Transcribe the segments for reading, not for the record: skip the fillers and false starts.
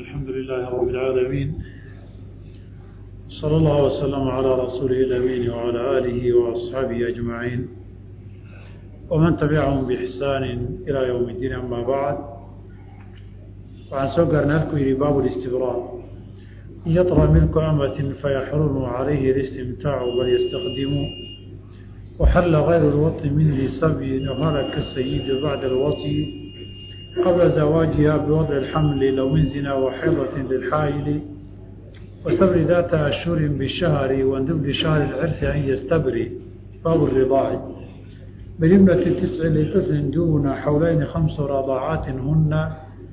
الحمد لله رب العالمين، صلى الله وسلم على رسوله الأمين وعلى آله وأصحابه أجمعين ومن تبعهم بإحسان إلى يوم الدين. أما بعد، وعن سوقر نذكر باب الاستبراء: إن يطرى ملك أمة فيحرم عليه الاستمتاع بل يستخدم، وحل غير الوطي من ذي سبي وهلك السيد بعد الوطي قبل زواجها بوضع الحمل لو من زنا وحيضة للحائل، واستبر ذات أشهر بالشهر واندب شهر العرس أن يستبري. باب الرضاع: بجملة 9 لطفل دون حولين 5 رضاعات هن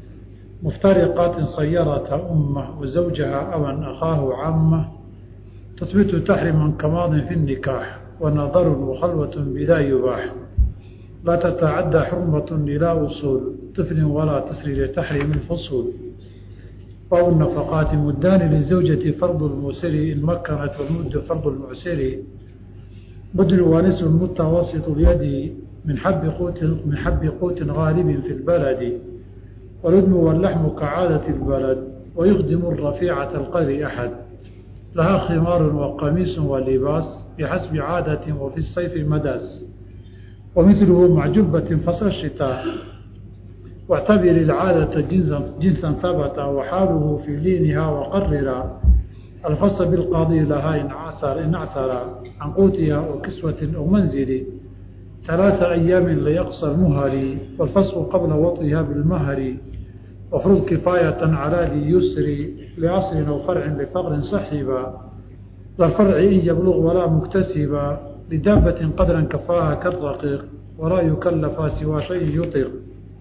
مفترقات صيرة أمه وزوجها أبا أخاه عمه، تثبت تحرما كماض في النكاح ونظر وخلوة بلا يباح، لا تتعدى حرمة إلى أصول طفل ولا تسري لتحريم الفصول. باب النفقات: مدان للزوجة فرض الموسر إن مكنت، والمد فرض المعسر، مد الوانس المتوسط اليد من حب قوت غالب في البلد، واللدم واللحم كعادة البلد، ويخدم الرفيعة القدر أحد، لها خمار وقميص ولباس بحسب عادة وفي الصيف مداس، ومثله مع جبة فصل الشتاء، واعتبر العادة جنسا ثبت وحاله في لينها، وقرر الفصل بالقاضي لها إن عسر عن قوتها وكسوة أو منزل 3 أيام ليقصى المهر، والفصل قبل وطئها بالمهر، وفرض كفاية على ذي يسر لعصر أو فرع لفقر صحبا، لا الفرع إن يبلغ ولا مكتسبا، لدابة قدرا كفاها كالرقيق ولا يكلف سوى شيء يطيق.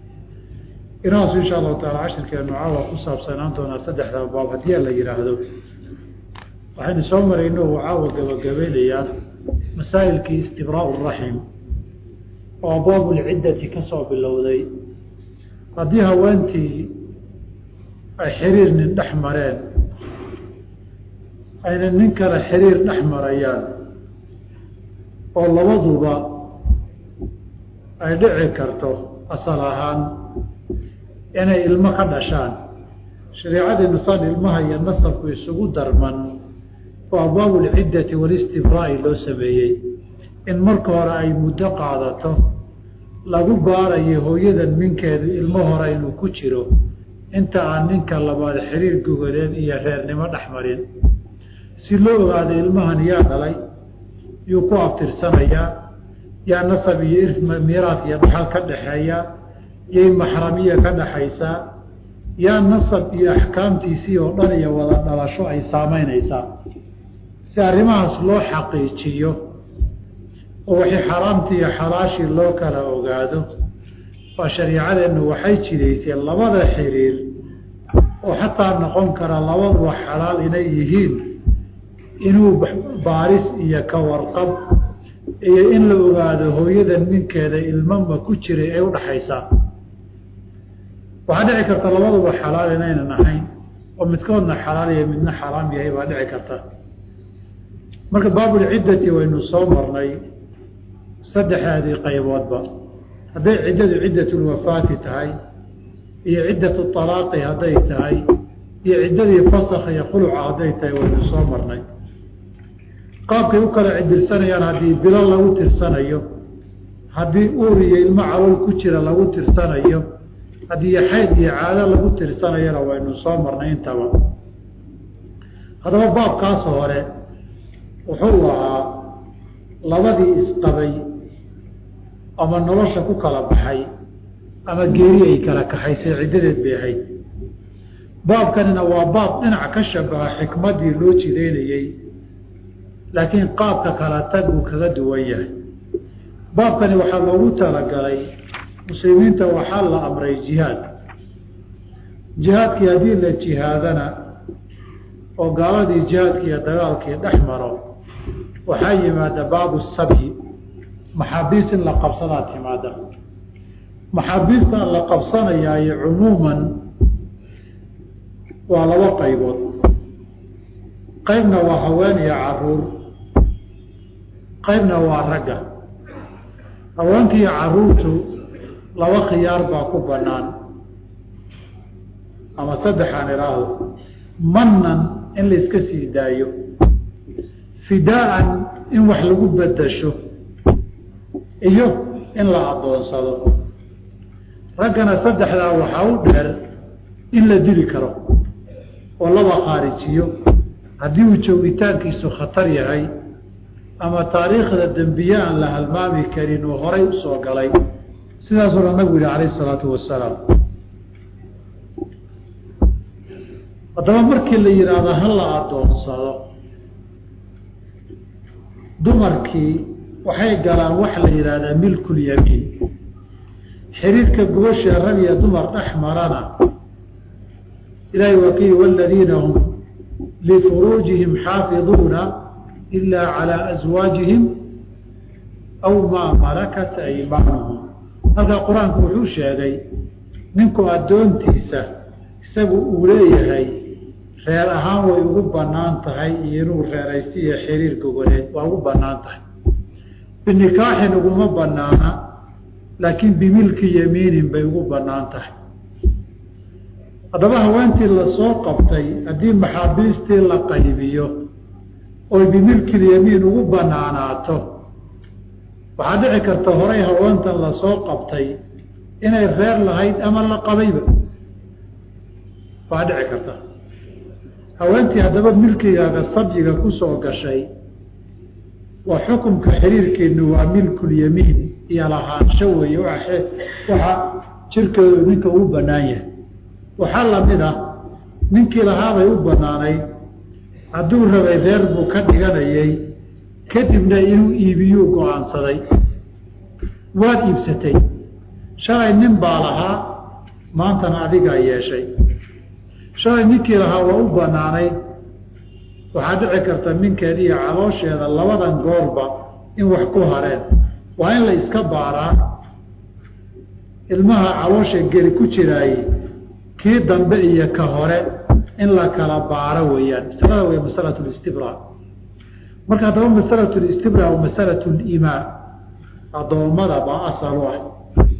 إناس إن شاء الله تعالى 10 كأنه عاوة قصة سنانتنا 3 باب هدية اللي يراهدو، وحين سومر إنه عاوة قبيلية مسائل كي استبراء الرحم وباب العدة كصعب اللوذي. هديها وانتي الحرير نحمرين أين ننكر الحرير نحمريان والله وضوبا أي دعي كرتو أصلهان يعني المقدشان شريعة النصاد المهي النصف ويسوق درما، وأبواب العدة والاستبراء لو سبيي إن مركور أي مدق عادته lagu baarayo hooyadan minkeeda ilmo hore inuu ku jiro inta aan ninka labaad xiriir gogoleed iyo reernimo dhaxmarin, si loo ogaado ilmahan yaa dhalay, yuu ku abtirsanaya, yaa nasab iyo irf miiraad iyo dhaxal ka dhaxeeya, yay maxramiye ka dhaxaysa, yaa nasab iyo axkaamtiisii oo dhan iyo wada dhalasho ay saameynaysaa. Si arrimahaas loo xaqiijiyo oo wixii xaraamtii iyo xalaashii loo kala ogaado, waa shariicadeennu waxay jidaysay 2 xiriir oo xataa noqon kara labaduba xalaal inay yihiin, inuu baaris iyo ka warqab iyo in la ogaado hooyadan ninkeeda ilmama ku jiray ay u dhaxaysaa. waxaa dhici karta labaduba xalaal inaynan ahayn oo midkoodna xalaal iyo midna xaraam yahay baa dhici karta. marka baabulciddati waynu soo marnay 3 qayboodba, hadday ciddadu ciddatulwafaati tahay iyo ciddatu talaaqi hadday tahay iyo ciddadii fasakh iyo khuluca hadday tahay waynu soo marnay. qaabkay u kala cidirsanayaan haddii bilo lagu tirsanayo, haddii uur iyo ilmo calool ku jira lagu tirsanayo, haddii xayd iyo caado lagu tirsanayana waynu soo marnay intaba. haddaba baabkaas hore wuxuu ahaa labadii isqabay ama nolosha ku kala baxay ama geeri ay kala kaxaysay ciddadeed bay ahayd. baabkanina waa baab dhinac ka shabaha xikmadii loo jideynayey, laakiin qaabka kala tag uu kaga duwan yahay. baabkani waxaa loogu talagalay muslimiinta, waxaa la amray jihaad. jihaadkii haddii la jihaadana oo gaaladii jihaadkii iyo dagaalkii dhex maro, waxaa yimaada baabu sabyi, maxaabiis in la qabsadaa timaada. maxaabiista la qabsanayaayo cumuuman waa 2 qaybood. qaybna waa haween iyo caruur, qaybna waa ragga. haweenka iyo caruurtu 2 khiyaar baa ku bannaan. ama saddexaan iraahdo manan in la iska sii daayo fidaa'an in wax lagu bedasho iyo in la adoonsado raggana saddexdaa waxaa u dheer in la dili karo oo laba khaarijiyo haddii uu joogitaankiisu khatar yahay ama taariikhda dembiye aan la halmaami karin oo horay u soo galay sidaasuu na nabigu yihi calayhi isalaatu wasalaam haddaba markii la yidhaahdo ha la adoonsado dumarkii waxay galaan waxa la yidhaahdaa milkulyamiin xiriirka gubasha rag iyo dumar dhex marana ilaahay waa kii waladiina hum lifuruujihim xaafiduuna ilaa calaa aswaajihim aw maa malakat aymaanuhum halkaa qur-aanku wuxuu sheegay ninku addoontiisa isagu uu leeyahay reer ahaan way ugu bannaan tahay iyo inuu reeraysto iyo xiriir gogoleed waa ugu bannaan tahay binikaaxin uguma bannaana laakiin bimilki yamiinin bay ugu bannaan tahay haddaba haweentii lasoo qabtay haddii maxaabiistii la qaybiyo oy bimilkilyamiin ugu bannaanaato waxaa dhici karta horay haweentan lasoo qabtay inay reer lahayd ama la qabayba waa dhici karta haweentii haddaba milkigaaga sabyiga ku soo gashay waa xukunka xiriirkeenu waa milkulyamiin iyo lahaansho weeye waxa jirkeedu ninka uu bannaan yahay waxaa lamid ah ninkii lahaabay u bannaanayd hadduu rabay reer buu ka dhiganayay kadibna inuu iibiyuu go-aansaday waad iibsatay shalay nin baa lahaa maantana adigaa yeeshay shalay ninkii lahaa waa u bannaanayd waxaa dhici karta ninkeeda iyo caloosheeda labadan goorba in wax ku hareen waa in la iska baaraa ilmaha caloosha geli ku jiraaye kii dambe iyo ka hore in la kala baaro weeyaan masalada wey masalatu listibraa marka haddaba masalatu listibraa wa masalatu liimaan addoommada baa asal u ah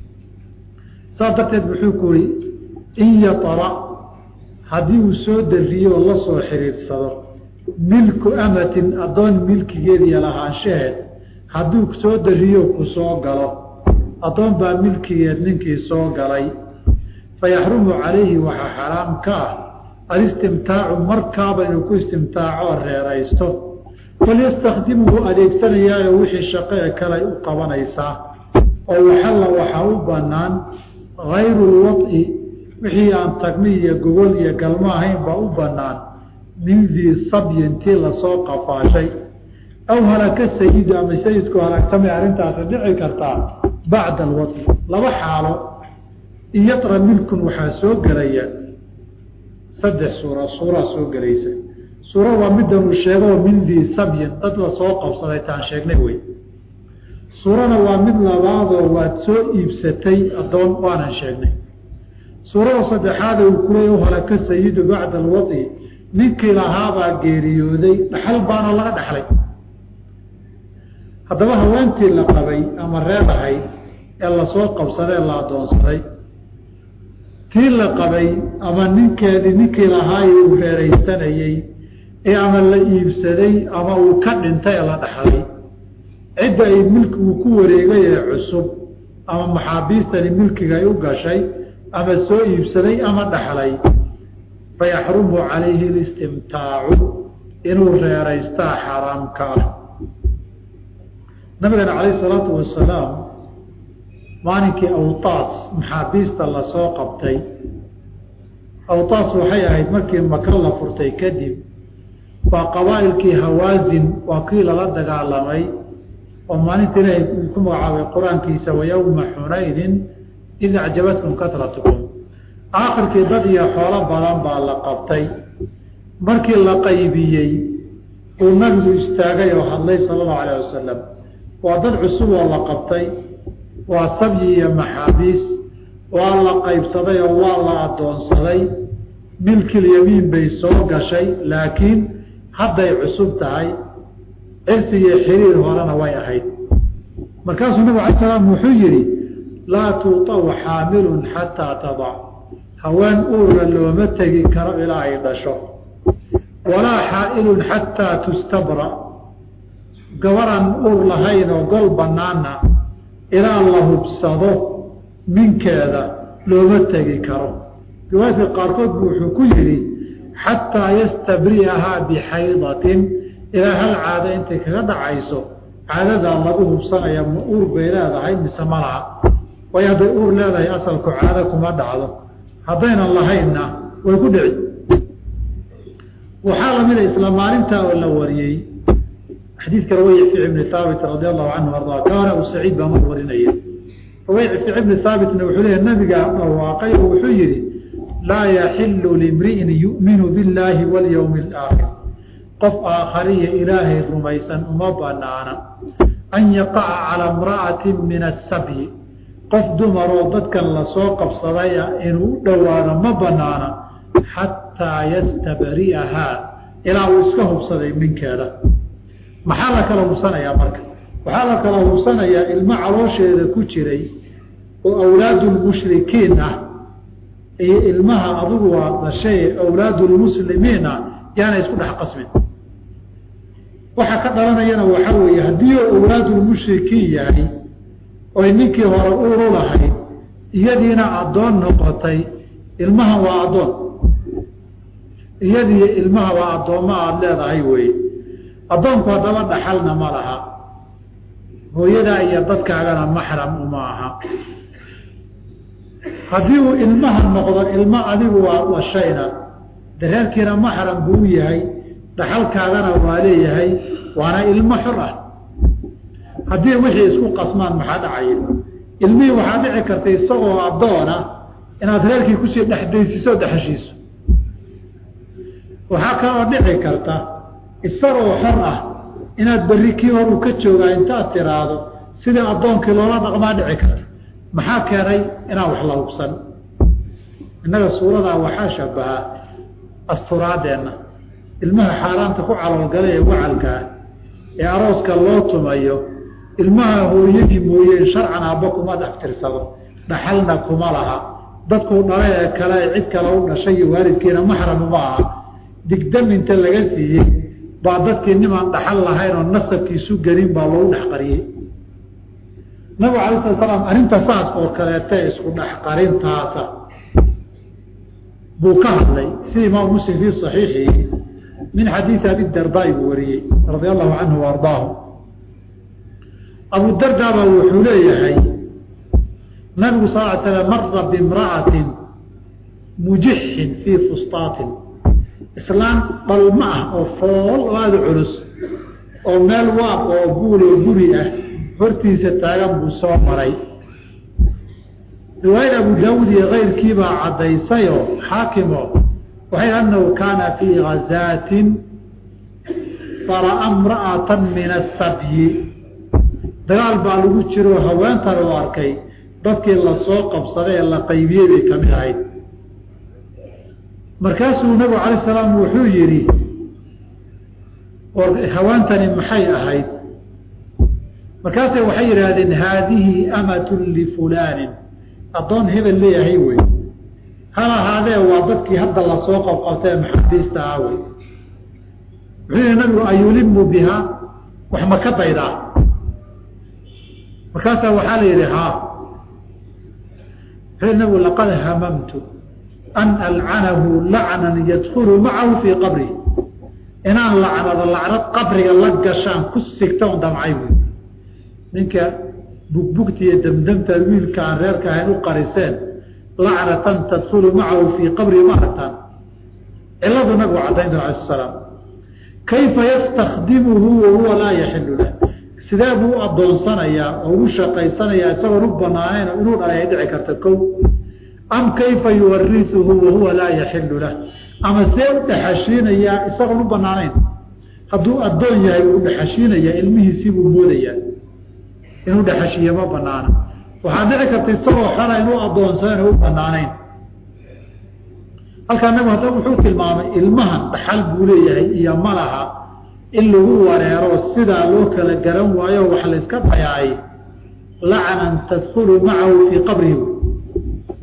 saas darteed wuxuu ku yihi in yatara haddii uu soo dariyo oo la soo xiriirsado milku amatin addoon milkigeed iyo lahaanshaheed hadduu soo dariyo ku soo galo addoon baa milkigeed ninkii soo galay fayaxrumu calayhi waxaa xaraam ka ah alistimtaacu markaaba inuu ku istimtaacoo reeraysto falyastakdimuhu adeegsanayaayo wixii shaqee kale u qabanaysaa oo waxalla waxaa u bannaan hayru lwad'i wixii aan tagmi iyo gogol iyo galmo ahayn baa u bannaan min dii sabyin tii lasoo qafaashay aw halaka sayidu ama sayidku halaagsamay arrintaasi dhici kartaa bacda alwad'i laba xaalo iyatra milkun waxaa soo gelaya saddex suuraa soo gelaysa suura waa midanuu sheego min dii sabyin dad lasoo qabsaday taan sheegnay wey suurana waa mid labaadoo waad soo iibsatay addoon waanan sheegnay suurada saddexaada uu kuleey u halaka sayidu bacda alwad'i ninkii lahaabaa geeriyooday dhaxal baana laga dhaxlay haddaba haweentii la qabay ama reer ahayd ee lasoo qabsadee la addoonsaday tii la qabay ama ninkeedii ninkii lahaaye uu reeraysanayey ee ama la iibsaday ama uu ka dhintay ee la dhaxlay cidda ay milkigu ku wareegay ee cusub ama maxaabiistani milkiga ay u gashay ama soo iibsaday ama dhaxlay fayaxrumu calayhi listimtaacu inuu reeraystaa xaaraam ka ah nabigeena calayhi salaatu wasalaam maalinkii awtaas maxaabiista lasoo qabtay awtaas waxay ahayd markii maka la furtay kadib waa qabaa'ilkii hawaasin waa kii lala dagaalamay oo maalinta ilaahay ku magacaabay qur-aankiisa wayowma xunaynin id acjabatkum katratukum aakhirkii dad iyo xoolo badan baa la qabtay markii la qaybiyey uu nabigu istaagay oo hadlay sala allahu alayh wasalam waa dad cusub oo la qabtay waa sabyi iyo maxaabiis waa la qaybsaday oo waa la addoonsaday milkilyamiin bay soo gashay laakiin hadday cusub tahay cirsi iyo xiriir horena way ahayd markaasuu nabig alay slam wuxuu yihi laa tuuطaw xaamilun xataa tadac haween uurna looma tegi karo ilaa ay dhasho walaa xaa'ilun xataa tustabra gabaran uur lahayn oo gol bannaana ilaa la hubsado minkeeda looma tegi karo riwaayadka qaarkood buu wuxuu ku yidhi xataa yastabri'ahaa bixaydatin ilaa hal caado intay kaga dhacayso caadadaa lagu hubsanaya ma uur bay leedahay mise ma laha waayo hadday uur leedahay asalku caado kuma dhacdo haddaynan lahaynna way ku dhici waxaa lamida isla maalintaa oo la wariyey xadiidka rawayc fi ibni haabit radi allahu canhu ardaa kaana abu saciid baa mar warinaya rawayc fi ibni haabitna wuxuu leeyahy nabiga dhawaaqay oo wuxuu yidhi laa yaxilu limri'in yu'minu biاllaahi walyowmi alaakhir qof aakhariya ilaahay rumaysan uma banaana an yaqaca calaa imra'atin min asabyi qof dumaroo dadkan lasoo qabsaday inuu u dhowaado ma banaana xataa yastabri'ahaa ilaa uu iska hubsaday minkeeda maxaa la kala hubsanayaa marka waxaa la kala hubsanayaa ilmo caloosheeda ku jiray oo awlaadulmushrikiin ah iyo ilmaha adugu waa dhashay awlaadulmuslimiin ah yaana isku dhex qasmin waxaa ka dhalanayana waxaa weeye haddii uu awlaadulmushrikiin yahay oy ninkii hore uuru lahayd iyadiina addoon noqotay ilmahan waa addoon iyadiiyo ilmaha waa addoommo aada leedahay weeye addoonku haddaba dhaxalna ma laha hooyadaa iyo dadkaagana maxram uma aha haddii uu ilmaha noqdo ilmo adigu waa dhashayna dareerkiina maxram buu yahay dhaxalkaagana waa leeyahay waana ilmo xor ah haddii wixii isku qasmaan maxaa dhacaya ilmihii waxaa dhici karta isagoo addoona inaad reerkii kusii dhexdaysiso dhexeshiiso waxaa kaloo dhici karta isagoo xor ah inaad berri kii hor uu ka joogaa intaad tiraahdo sidii addoonkii loola dhaqmaa dhici karta maxaa keenay inaan wax la hubsan innaga suuradaa waxaa shabahaa asturaadeenna ilmaha xaaraanta ku caloolgalay ee wacalkaa ee arooska loo tumayo ilmaha hooyadii mooyeen sharcan aabba kuma dhaftirsado dhaxalna kuma laha dadkuu dhalay ee kale ee cid kale u dhashay iyo waalidkiina maxram uma aha digdam inta laga siiyey baa dadkii nimaan dhaxal lahayn oo nasabkiisu gelin baa loogu dhex qariyey nabigu alay sala slaam arrinta saas oo kaleete isku dhex qarintaasa buu ka hadlay sida imaamu muslim fii saxiixihi min xadiidi abidardaai buu wariyey radia allahu canhu wa ardaahu abudardaa baa wuxuu leeyahay nabigu sal ly slam mara bimra'atin mujixin fii fustaatin islaan dhalma ah oo fool oo aada culus oo meel waab oo buul oo guri ah hortiisa taagan buu soo maray riwaayad abu daawuud iyo kayrkiibaa caddaysayoo xaakimo waxay annahu kaana fii gazaatin fara'a imra'atan min asabyi dagaal baa lagu jiro haweentan u arkay dadkii lasoo qabsaday ee la qaybiyey bay ka mid ahayd markaasuu nabigu calayh salaam wuxuu yidhi haweentani maxay ahayd markaasay waxay yidhaahdeen haadihi amatun lifulaanin addoon hebel leeyahay wey hal ahaadee waa dadkii hadda lasoo qabqabtay ee maxaabiista ah wey wuxuu yihi nabigu ayulimu bihaa wax ma ka daydaa markaasaa waxaa la yidhi haa wuxuu yihi nabigu laqad hamamtu an alcanahu lacnan yadkulu macahu fii qabrih inaan lacnado lacnad qabriga la gashaan ku sigta un damcay buy ninka bugbugta iyo damdamtaad wiilka aan reerka ahayn u qariseen lacnatan tadkulu macahu fii qabrihi ma aragtaan ciladu nabigu caddayn dal alay salaam kayfa yastakdimuhu wahuwa laa yaxilu lah sidee buu u addoonsanayaa oo ugu shaqaysanayaa isagoon u banaanayn inuu dhalay ay dhici karta kow am kayfa yuwarisuhu wahuwa laa yaxilu lah ama see u dhexashiinayaa isagoon u banaanayn hadduu addoon yahay uu dhexashiinayaa ilmihiisii buu moodayaa inuu dhexashiiye ma banaana waxaa dhici karta isagoo xora inuu addoonsana u banaanayn halkaa nabigu hadda wuxuu tilmaamay ilmahan dhaxal buu leeyahay iyo malaha in lagu wareero sidaa loo kala garan waayo wax la iska dayaay lacnan tadkulu macahu fii qabrihi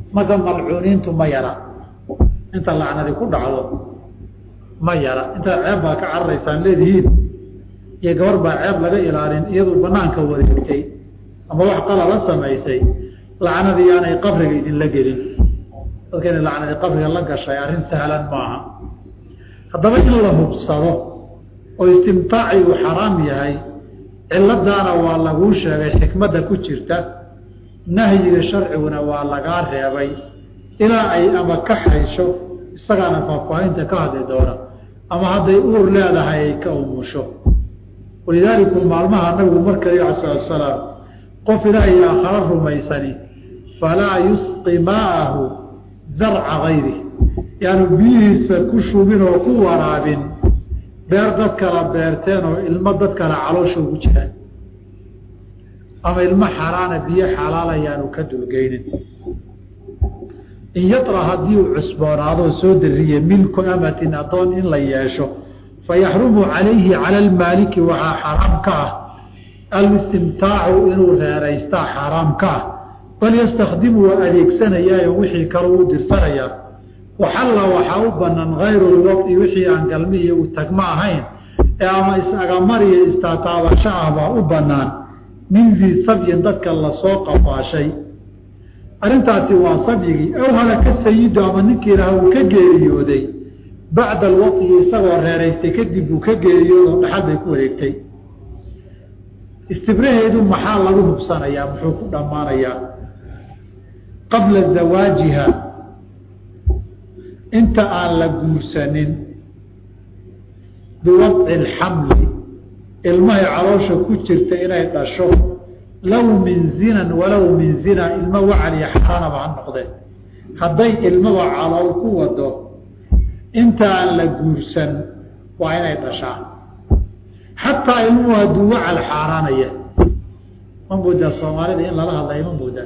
marka malcuuniintu ma yara inta lacnadi ku dhacdo ma yara inta ceeb baa ka cararaysaan leedihiin iyo gabar baa ceeb laga ilaalin iyadu banaanka wareegtay ama wax qalala samaysay lacnadii aanay qabriga idinla gelin dadkana lacnadii qabriga la gashay arrin sahlan maaha haddaba in la hubsado oo istimtaaci uu xaraam yahay ciladaana waa laguu sheegay xikmadda ku jirta nahyiga sharciguna waa lagaa reebay ilaa ay ama ka xaysho isagaana faahfaahinta ka hadli doona ama hadday uur leedahay ay ka umusho walidaalika maalmaha nabigu marka alayhi salaatu wasalaam qof ilaahay aakhara rumaysani falaa yusqi maa'ahu zarca gayri yaanu biyihiisa ku shubin oo ku waraabin beer dad kala beerteen oo ilmo dad kala caloosha ugu jiraan ama ilmo xaraana biyo xalaal ayaanu ka dulgeynin in yatra haddii uu cusboonaado soo dariye milku amatin adoon in la yeesho fayaxrumu calayhi cala almaaliki waxaa xaraam ka ah alistimtaacu inuu reeraystaa xaraam ka ah bal yastakhdimu waa adeegsanayaayo wixii kale uu dirsanayaa waxalla waxaa u banaan hayru lwadi wixii aan galmi iyo u tagma ahayn ee ama is-agamariyo istaataabasho ah baa u banaan min dii sabyin dadka lasoo qafaashay arrintaasi waa sabyigii ow halaka sayidu ama ninkii ilaah uu ka geeriyooday bacda alwadi isagoo reeraystay kadib uu ka geeriyoodo dhaxal bay ku wareegtay istibraheedu maxaa lagu hubsanayaa muxuu ku dhammaanayaa qabla zawaajiha inta aan la guursanin biwadci alxamli ilmahay caloosha ku jirta inay dhasho low min zinan walow min zina ilmo wacal iyo xaaraanaba ha noqdee hadday ilmaba calool ku wado inta aan la guursan waa inay dhashaa xataa ilmuhu hadduu wacal xaaraanaya ma moodaa soomaalida in lala hadlaya ma moodaa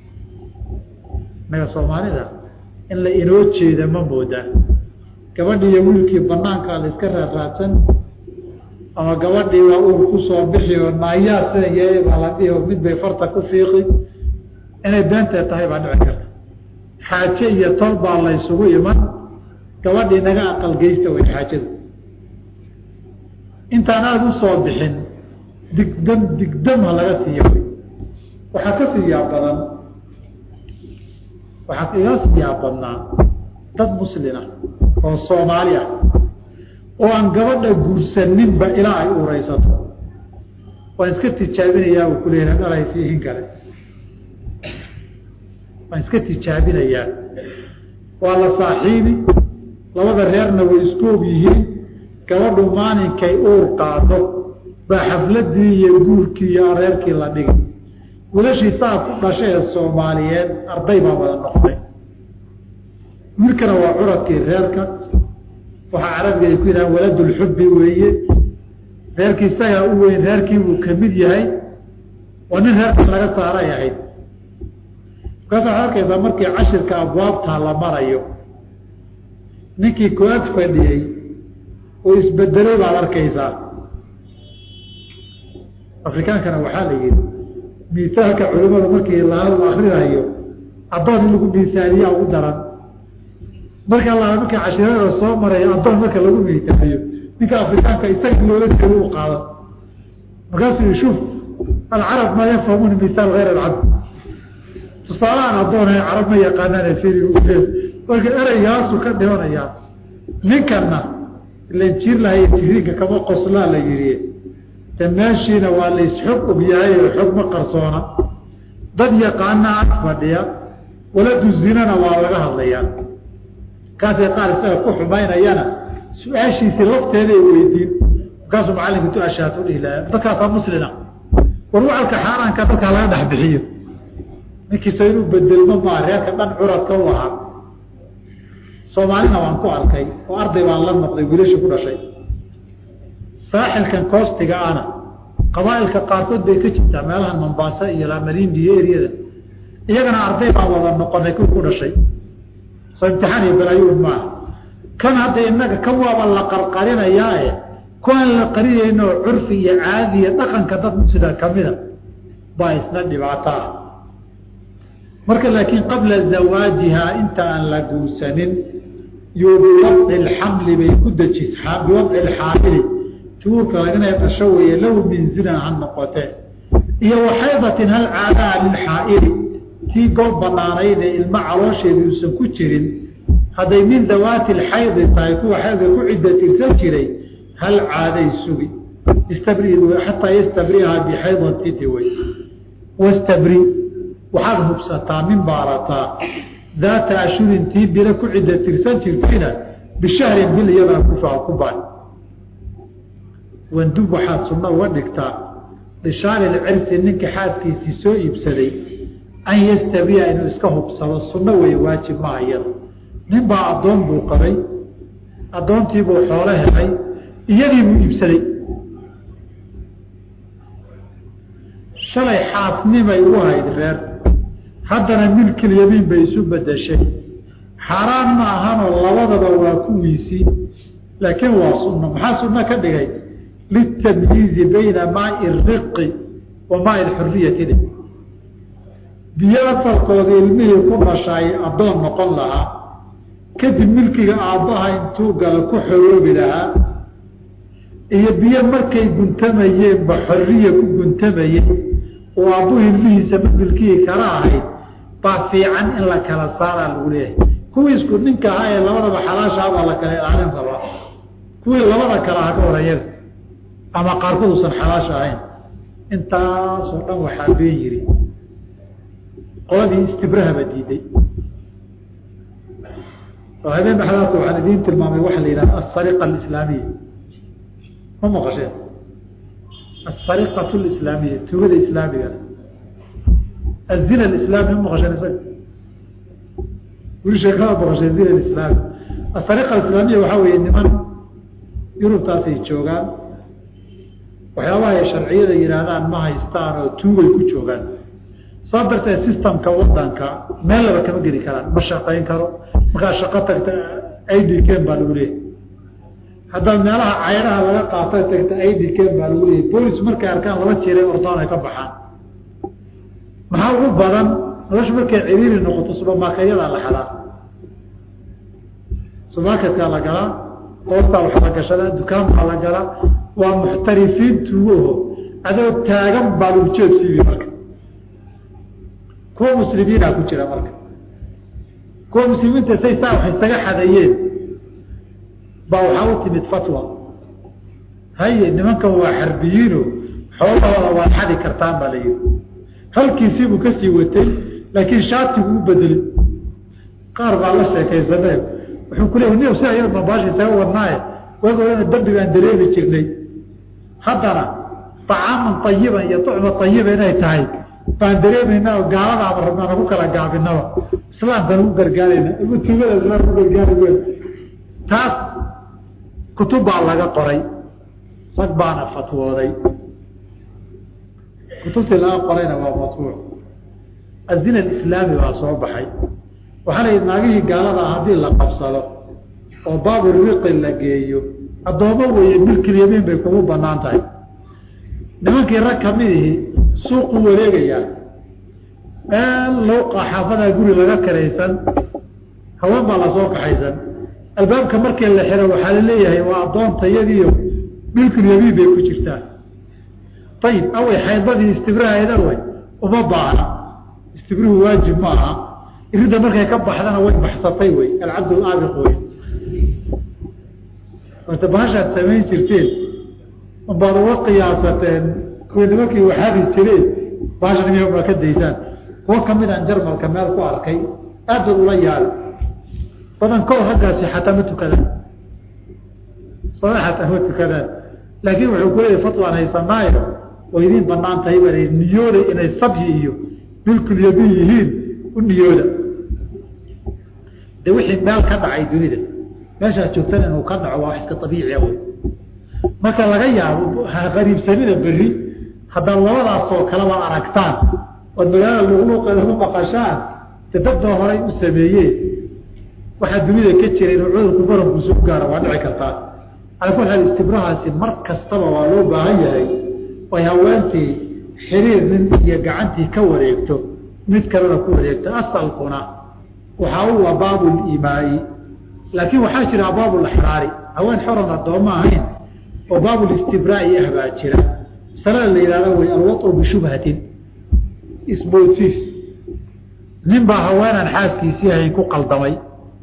naga soomaalida in la inoo jeeda ma moodaa gabadhii iyo wiilkii banaankaa la iska raadsan ama gabadhii waa uur ku soo bixi oo naayaa sida yeeye baa la dhihi oo mid bay farta ku fiiqi inay beentee tahay baa dhici karta xaaje iyo tol baa la ysugu iman gabadhii naga aqal geysta way xaajada intaan aada u soo bixin digdam ha laga siiyo waxaa ka siiyaa badan waxaa iga siiyaa badnaa dad muslina oo soomaali ah oo aan gabadha guursaninba ilaa ay uureysato waan iska tijaabinayaa uu kuleeyahay dhalaysiihin kale waan iska tijaabinayaa waa la saaxiibi labada reerna way isku og yihiin gabadhu maalinkay uur qaado baa xafladii iyo guurkii iyo areerkii la dhigi wilashii saa ku dhashay ee soomaaliyeed arday baa wada noqday wiilkana waa curadkii reerka waxaa carabiga ay ku yidhahaan waladulxubbi weeye reerkii isagaa u weyn reerkii buu ka mid yahay waa nin reerkan laga saaray ahayd markaas waxaad arkaysaa markii cashirka abwaabtaa la marayo ninkii ku-ag fadhiyey oo isbedelay baad arkaysaa afrikaankana waxaa la yidhi miisaalka culimada markii la akrinayo addoon in lagu miisaaniyaa ugu daran marka markii cashirada soo maraya addoon marka lagu miisaaniyo ninka afrikaanka isaga loola jeedo u qaada markaasuu yishuf alcarab maa yafhamuuna misaal hayr alcabd tusaalahaan addoon carab ma yaqaanaan firi marka ereygaasu ka dhimanayaa ninkana ilan jiir lahay jiriinka kama qoslaa la yidhi te meeshiina waa la isxog og yahay oo xog ma qarsoona dad yaqaana ag fadhiya waladu zinana waa laga hadlayaa kaasay qaar isaga ku xumaynayana su-aashiisii lafteeda ay weydiin markaasuu macallinka tu-ashaatu dhihilaaya dadkaasaa muslina war wacalka xaaraanka dadkaa laga dhex bixiyo ninkiisa inuu bedelmo maa reerka dhan curadka u ahaa soomaalina waan ku arkay oo arday baan la noqday wiilashii ku dhashay saaxilkan koostiga ana qabaa'ilka qaarkood bay ka jirtaa meelahan Mombasa iyo Lamalindi iyo eriyada iyagana arday baa wada noqonay ku dhashay soo imtixaan iyo balaayoon ma kan hadda inaga ka waaba la qarqarinayaa kuwan la qariyayno curfi iyo caadi iyo dhaqanka dad sida kamida baa isna dhibaato marka laakiin qabla zawaajiha inta aan la guursanin biwadci alxamli bay ku dejistaa biwadci alxaamili tuurka inay dhasho weeye low min zinan ha noqotee iyo waxaydatin hal caadaa lilxaa'ili tii goob banaanayd ee ilmo caloosheeda uusan ku jirin hadday min dawaati alxaydi tahay kuwa xaydka ku cidda tirsan jiray hal caaday sugi xataa yastabriha bixaydantidi wey wastabri waxaad hubsataa min baarataa daata ashurin tii bilo ku cidda tirsan jirtayna bishahrin bil iyadana ku baan wandub waxaad sunno uga dhigtaa lishaari lcirsi ninka xaaskiisii soo iibsaday an yastabriya inuu iska hubsado sunno weeye waajib maaha iyada nin baa addoon buu qabay addoontiibuu xoolo helay iyadii buu iibsaday shalay xaasnimay u hayd reer haddana milkilyamiin bay isu bedeshay xaaraan ma ahanoo labadaba waa kuwiisii laakiin waa sunno maxaa sunno ka dhigay litamyiizi bayna maai riqi wa maai xuriyati biyo asalkooda ilmihii ku dhashaay addoon noqon lahaa kadib milkiga aabbaha intuu galo ku xoroobi lahaa iyo biyo markay guntamayeenba xorriya ku guntamayey oo aabbuhu ilmihiisa ma milkii kala ahayd baa fiican in la kala saaraa lagu leeyahay kuwii isku ninka ahaa ee labadaba xalaashaa baa la kala ilaalin rabaa kuwii labada kala aha ka horeeyada ama qaarkood uusan xalaasha ahayn intaasoo dhan waxaa been yiri qoladii istibrahaba diiday oo habeen baxdaas waxaan idiin tilmaamay waxa la yidhahda asariqa alislaamiya ma maqasheen asariqatu alislaamiya tugada islaamiga azina alislaami ma maqasheen isaga weli sheekada maqasheen zina alislaami asariqa alislaamiya waxaa weeye niman yurubtaasay joogaan waxyaabaha ay sharciyada yidhaahdaan ma haystaan oo tuugay ku joogaan saa darteed systemka wadanka meel laba kama geli karaan ma shaqayn karo markaa shaqo tagta id ken baa lagu leeyahy haddaad meelaha cayraha laga qaato tagta id ken baa lagu leeyahy boolis markay arkaan laba jeeray ordaan ay ka baxaan maxaa ugu badan noloshu markay ciriiri noqoto subermarketyada la xadaa subermarketkaa la galaa hoostaa wax la gashadaa dukaankaa la galaa waa muxtarifiin tuugaho adoo taagan baa lagu jeebsiibi marka kuwa muslimiina ku jira marka kuwa muslimiinta say saa wax isaga xadeeyeen baa waxaa u timid fatwa haye nimankan waa xarbiyiino xoolahooda waad xadi kartaan baa la yidhi halkiisiibuu kasii watay laakiin shaatigu u bedelay qaar baa la sheekaysanee wuxuu ku leeya ni sida yar mabaashi isaga wadnaaye waga horena dambigaan dareemi jirnay haddana طacaaman ayiban iyo طucma ayiba inay tahay baan dareemaynaa oo gaalada ama rabnaa nagu kala gaabinaba islaamka nagu gargaarayna ama tugada islaam ku gargaari weyn taas kutub baa laga qoray rag baana fatwooday kutubtii laga qorayna waa matbuuc azina alislaami baa soo baxay waxaa la yidhi naagihii gaalada haddii la qabsado oo baabu riqi la geeyo addoommo weeye milkilyamiin bay kugu banaan tahay nimankii rag kamidihii suuqu wareegayaa meel lowqa xaafadaa guri laga karaysan haween baa lasoo kaxaysan albaabka markii la xiro waxaa la leeyahay waa addoontayadiiyo milkilyamiin bay ku jirtaan ayib awey xaydadii istibrahaedan way uma baahna istibrihu waajib ma aha iridda markay ka baxdana way baxsatay wey alcabd aabiq wey orta bahashaad samayn jirteen baad uga qiyaasateen kuwii nimankii waxaadi jireen bahashan iyoma ka daysaan kuwa kamid aan jarmalka meel ku arkay aad bad ula yaala badan kor raggaasi xataa ma tukadaan sada xataa ma tukadaan laakiin wuxuu ku leeyahy fatwaan haysanaayo way idiin banaan tahay baa niyooda inay sabyi iyo milkulyamiin yihiin u niyooda de wixii meel ka dhacay dunida meeshaad joogtan inuu ka dhaco waa wax iska abiiciya wey marka laga yaabo qariibsanida beri haddaad labadaasoo kaleba aragtaan ood magaalada luqluuqeeda ku maqashaan de dadba horay u sameeyeen waxaa dunida ka jira inuu cudurku barankuusu gaaro waa dhici kartaa ala kul xaal istibrahaasi mar kastaba waa loo baahan yahay ay haweentii xiriir nin iyo gacantii ka wareegto mid kalena ku wareegta asalkuna waxaa u waa baabu liimaa'i laakiin waxaa jira baabu laxraari haween xoran addoommo ahayn oo baabu listibraa'i ah baa jira masalada la yidhahdo way alwatu bishubhatin isboodsiis nin baa haweenaan xaaskiisii ahayn ku qaldamay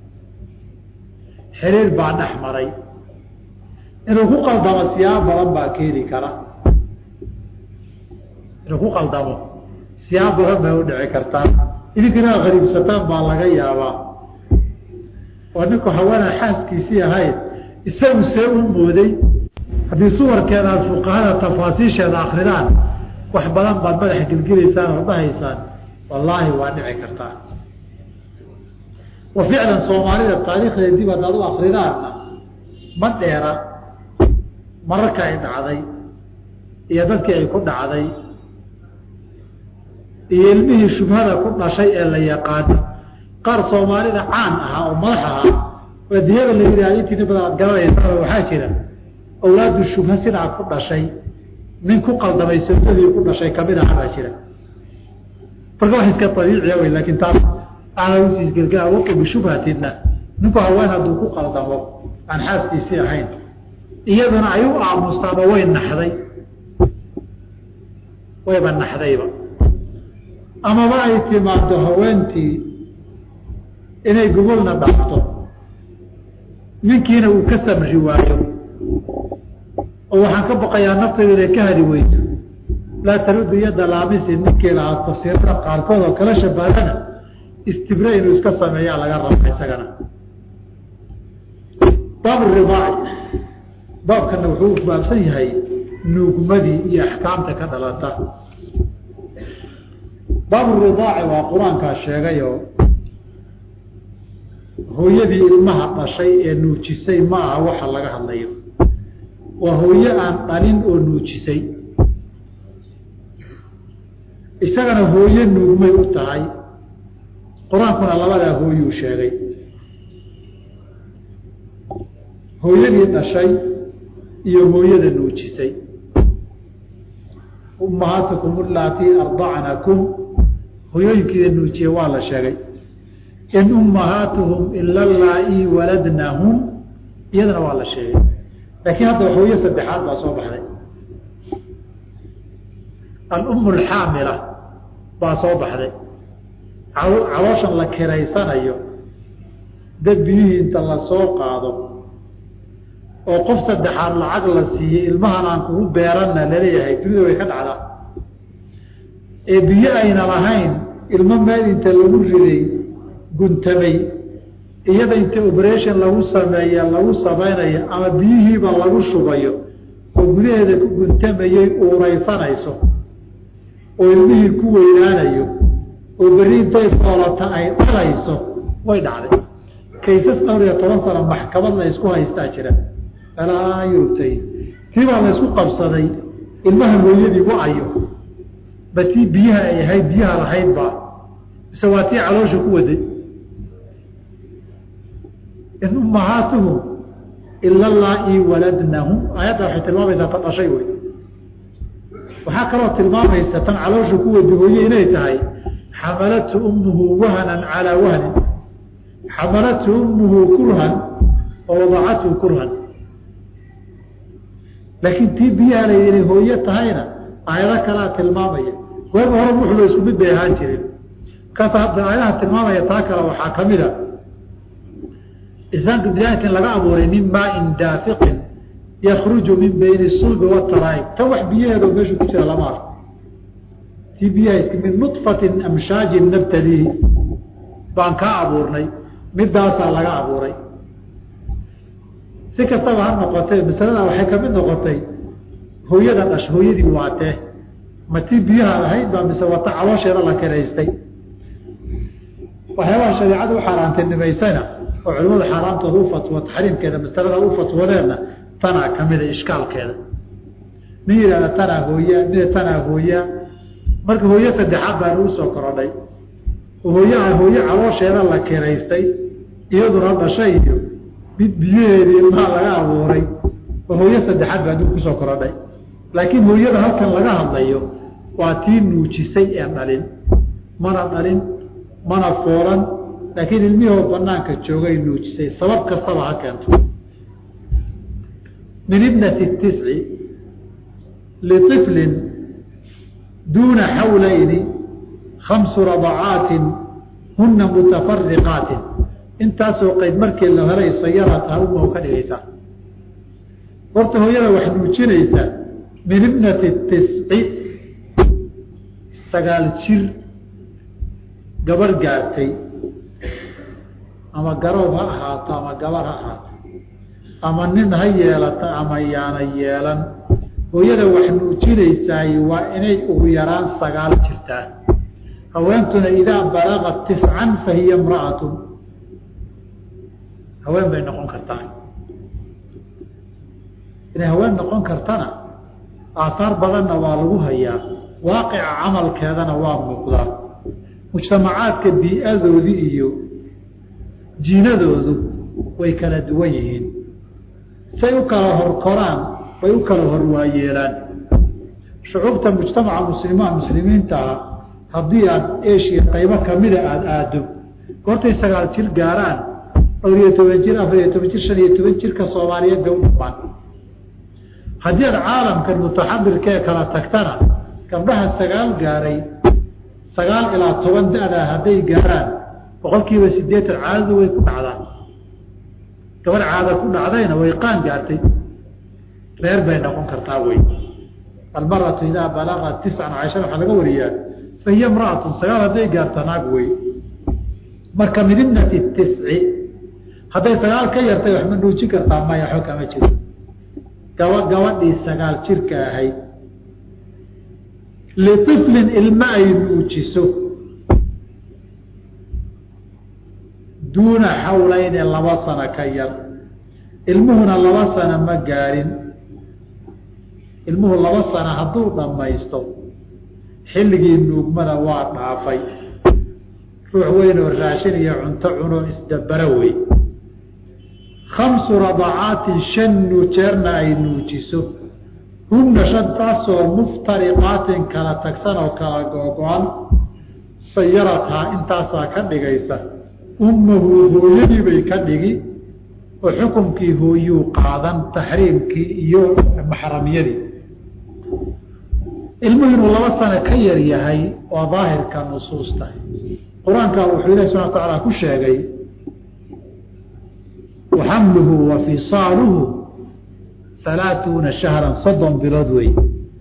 xiriir baa dhex maray inuu ku qaldamo siyaabo badan baa keeni kara inuu ku qaldamo siyaabo badan bay u dhici kartaa idinkana qariibsataan baa laga yaabaa oo ninku haweenaan xaaskiisii ahayn isagu see u mooday haddii suwarkeeda aad fuqahada tafaasiisheeda akridaan wax badan baad madaxa gelgelaysaan oo dhahaysaan wallaahi waa dhici kartaa wa ficlan soomaalida taariikhdeeda dib haddaad u akridaanna ma dheera mararka ay dhacday iyo dadkii ay ku dhacday iyo ilmihii shubhada ku dhashay ee la yaqaano qaar soomaalida caan ahaa oo madax ahaa oo diyada la yidhaha intiina badan aad garanaysaa waxaa jira awlaadu shubha sidaa ku dhashay nin ku qaldamay sodadii ku dhashay kamid aha baa jira marka wax iska abiiciya wey laakiin taas aanaa usiis gelgela waqi bishubhatina ninku haween hadduu ku qaldamo aan xaaskiisii ahayn iyaduna ay u aamustaaba way naxday wayba naxdayba amaba ay timaado haweentii inay gogolna dhaafto ninkiina uu ka samri waayo oo waxaan ka baqayaa naftayda inay ka hadi weyso laa tarudu yadda laamisi ninkii lahaa tafsiirada qaarkood oo kala shabaahana istibra inuu iska sameeyaa laga raba isagana baab ridaaci baabkana wuxuu u baabsan yahay nuugmadii iyo axkaamta ka dhalata baabu ridaaci waa qur-aankaa sheegayoo hooyadii ilmaha dhashay ee nuujisay ma aha waxa laga hadlayo waa hooyo aan dhalin oo nuujisay isagana hooyo nuugmay u tahay qur-aankuna labadaa hooyuu sheegay hooyadii dhashay iyo hooyada nuujisay ummahaatukum allaatii ardacnakum hooyooyinkiida nuujiye waa la sheegay in ummahaatuhum ila allaa-ii waladnahum iyadana waa la sheegay laakiin hadda hooyo saddexaad baa soo baxday al-ummu alxaamila baa soo baxday calooshan la kiraysanayo dad biyihii inta la soo qaado oo qof saddexaad lacag la siiyey ilmahan aan kugu beeranna laleeyahay dunida way ka dhacdaa ee biyo ayna lahayn ilmo meel inta lagu riday guntamay iyada inta operation lagu sameeya lagu samaynayo ama biyihiiba lagu shubayo oo gudaheeda ku guntamayay uuraysanayso oo ilmihii ku weynaanayo oo berri intay foolata ay dhalayso way dhacday kaysas dhowr iyo 10 sano maxkamad la isku haystaa jira alaa yurtay tii baa la isku qabsaday ilmaha hooyadii wacayo batii biyaha ay ahayd biyaha lahayd baa isawaatii caloosha ku waday in ummahaatuhum ila allaa-ii waladnahum aayadda waxay tilmaamaysaa tan dhashay wey waxaa kaloo tilmaamaysa tan caloosha ku wadi hooye inay tahay xamalathu ummuhu wahanan calaa wahnin xamalathu ummuhu kurhan wa wadacathu kurhan laakiin tii biyaha la inay hooye tahayna aayado kalaa tilmaamaya waaba hore wuxuba isku mid bay ahaan jirin kaas hadda aayadaha tilmaamaya taa kale waxaa ka mid a insaanka biniaadamka in laga abuuray min maain daafiqin yakruju min bayni sulbi wataraa'ib tan wax biyaheedo meeshu ku jira lama arko tii biyaha min nudfatin amshaajin nabtalihi baan kaa abuurnay midaasaa laga abuuray si kastaba ha noqotee masalada waxay kamid noqotay hooyada dhash hooyadii waatee ma tii biyaha lahayd baa mise wata caloosheeda la kiraystay waxyaabaha shareecada u xaaraantinimaysana oo culimadu xaaraantooda u fatwo taxriimkeeda masalada u fatwadeenna tanaa kamida ishkaalkeeda min yihahda tanaa hooya mida tanaa hooya marka hooyo saddexaad baana usoo korodhay hooyaha hooye caloosheeda la kiraystay iyaduna dhashay iyo mid biyaheedii ilmaha laga abuuray oo hooyo saddexaad baa dib kusoo korodhay laakiin hooyada halkan laga hadlayo waa tii nuujisay ee dhalin mana dhalin mana foolan laakiin ilmihoo banaanka joogay nuujisay sabab kastaba ha keento min ibnati tisci liطiflin duuna xawlayni 5 radacaatin huna mutafariqaatin intaasoo qayd markii la helay sayarata umahu ka dhigaysaa horta hooyada wax nuujinaysa min ibnati tisci 9 jir gabar gaartay ama garoob ha ahaato ama gabar ha ahaato ama nin ha yeelata ama yaana yeelan hooyada wax nuujinaysaay waa inay ugu yaraan 9 jirtaa haweentuna idaa balaqat 9 fahiya imra'atun haween bay noqon kartaa inay haween noqon kartana aahaar badanna waa lagu hayaa waaqica camalkeedana waa muuqdaa mujtamacaadka bii'adoodii iyo jiinadoodu way kala duwan yihiin say u kala horkoraan way u kala horwaayeelaan shucuubta mujtamaca muslimiinta ah haddii aad eeshiya qaybo kamida aada aado goortay 9 jir gaaraan 12 jir 14 jir 15 jirka soomaaliyeed bay u dhaqmaan haddii aad caalamkan mutaxadirkee kala tagtana gabdhaha 9 gaaray 9 ilaa 10 da-da hadday gaaraan 80% caadadu way ku dhacdaan gabar caada ku dhacdayna way qaan gaartay reer bay noqon kartaa wey almaratu idaa balaqat 9 waxaa laga wariyaa fahiya imra'atun 9 hadday gaarta naag wey marka min ibnati tisci hadday 9 ka yartay wax ma nuujin kartaa maya xog kama jiro gabadhii 9 jirka ahayd litiflin ilma ay nuujiso duuna xawlayni 2 sano ka yar ilmuhuna 2 sano ma gaarin ilmuhu 2 sano hadduu dhammaysto xilligii nuugmada waa dhaafay ruux weyn oo raashin iyo cunto cuno isdabara wey 5 radacaatin 5 jeerna ay nuujiso huna 5taasoo muftariqaatin kala tagsan oo kala googo-an sayarataa intaasaa ka dhigaysa ummahu hooyadii bay ka dhigi oo xukumkii hooyuu qaadan taxriimkii iyo maxramiyadii ilmuhu inuu 2 sano ka yar yahay waa daahirka nusuusta qur-aanka wuxuu ilahi subxana wa tacaala ku sheegay waxamluhu wa fisaaluhu 30 shahran 30 bilood wey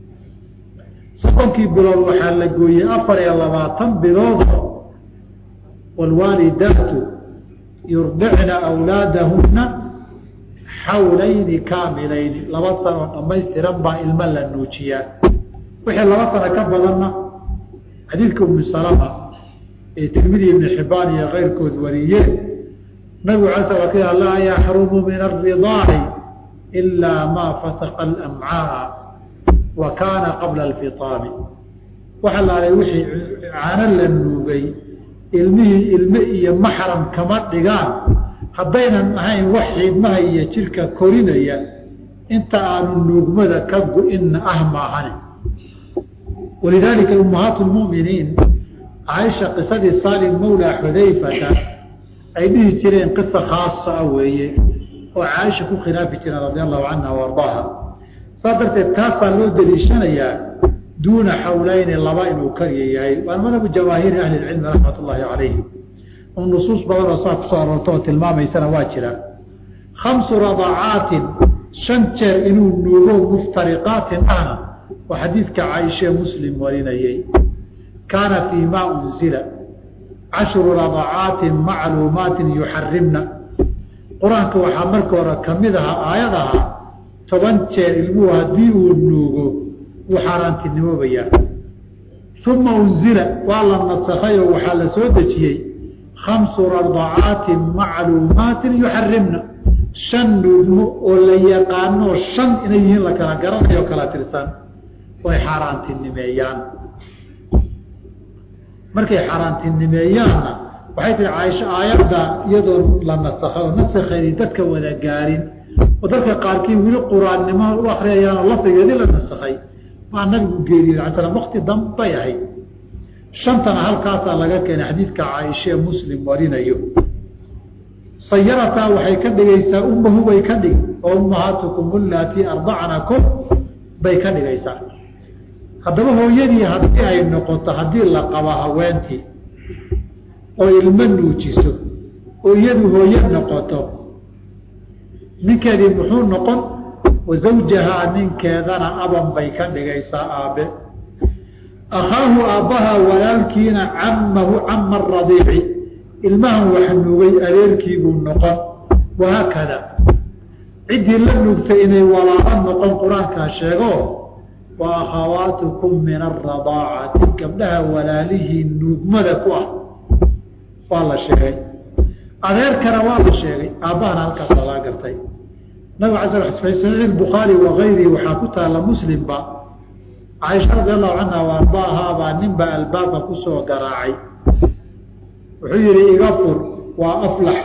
30kii bilood waxaa la gooyey 24 bilood والوالدات يرضعن أولادهن حولين كاملين 2 سنة ضميسترن با ilma la nuujiyaa wixii 2 sano ka badanna xadiidka Ummu Salama ee Tirmidhi ibn Hibban iyo غيرkood wariyeen nabigu calaih wa la yahrumu min ar-ridaa'i illa ma fataqa al-am'aa wa kana qabla al-fitam waxa la wixii caana la nuugay ilme iyo maxram kama dhigaan haddaynan ahayn wax xiidmaha iyo jirka korinaya inta aanu nuugmada ka go-in maahane walidaalika ummahaatu lmu'miniin caaisha qisadii Saalim mawla Xudayfata ay dhihi jireen qisa khaasa weeye oo caaisha ku khilaafi jireen radiyallahu anha wa ardaaha sadarteed taasaa loo daliishanayaa duuna xawlayni 2 inuu kariyahay waa madhab jamaahir ahli ilm rahmatullahi alayhi oo nusuus badan oo saaf soo aroortay tilmaamaysan waa jira 5 radacaatin 5 jeer inuu nuugo muftariqaatin ana wa xadiidka Aisha Muslim warinayay kana fi ma unzila 10 radacaatin macluumaatin yuharrimna quraanka waxa marka hore kamida aayadaha 10 jeer ilmuhu hadii uu nuugo وحارانتنمو بيا ثم أنزل والله النسخي وحال سودجي 5 رضعات معلومات يحرمنا 5 ولا يقانو 5 إنيهن لك قرن يوكلا ترسان وحارانتنميان مركي حارانتنميان وحيث عايشة آيات يدور للنسخي ونسخي ددك ولا قارن وددك قاركين ويلو قرآن نما وأخريان الله في يدي للنسخي ما نبي جيري عشان وقت ضم طيعي shantana halkaasaa laga keenay xadiidka caaisha ee muslim warinayo sayarataa waxay ka dhigaysaa ummahu bay ka dhigi oo ummahaatukum ullaatii ardacnakum bay ka dhigaysaa haddaba hooyadii haddii ay noqoto haddii la qaba haweentii oo ilmo nuujiso oo iyadu hooyo noqoto ninkeedii muxuu noqon wasawjahaa ninkeedana aban bay ka dhigaysaa aabe akhaahu aabbaha walaalkiina cammahu cama aradiici ilmahan wax nuugay adeerkiibuu noqon wahaakada ciddii la nuugtay inay walaalo noqon qur-aankaa sheego wa akhawaatukum min aradaacati gabdhaha walaalihii nuugmada ku ah waa la sheegay adeerkana waa la sheegay aabbahana halkaas laa gartay nabig ala fi saxiix bukhaari wakayrihi waxaa ku taala muslimba caaisha radi allahu canha wa ardaahaabaa ninbaa albaabka kusoo garaacay wuxuu yihi iga fur waa aflax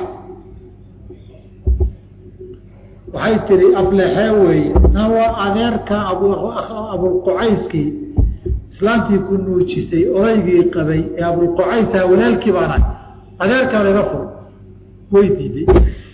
waxay tihi aflaxee weeye na waa adeerka abulqucayskii islaantii ku nuujisay odaygii qabay ee abulqucaysa walaalkii baana adeerkaan iga fur way diiday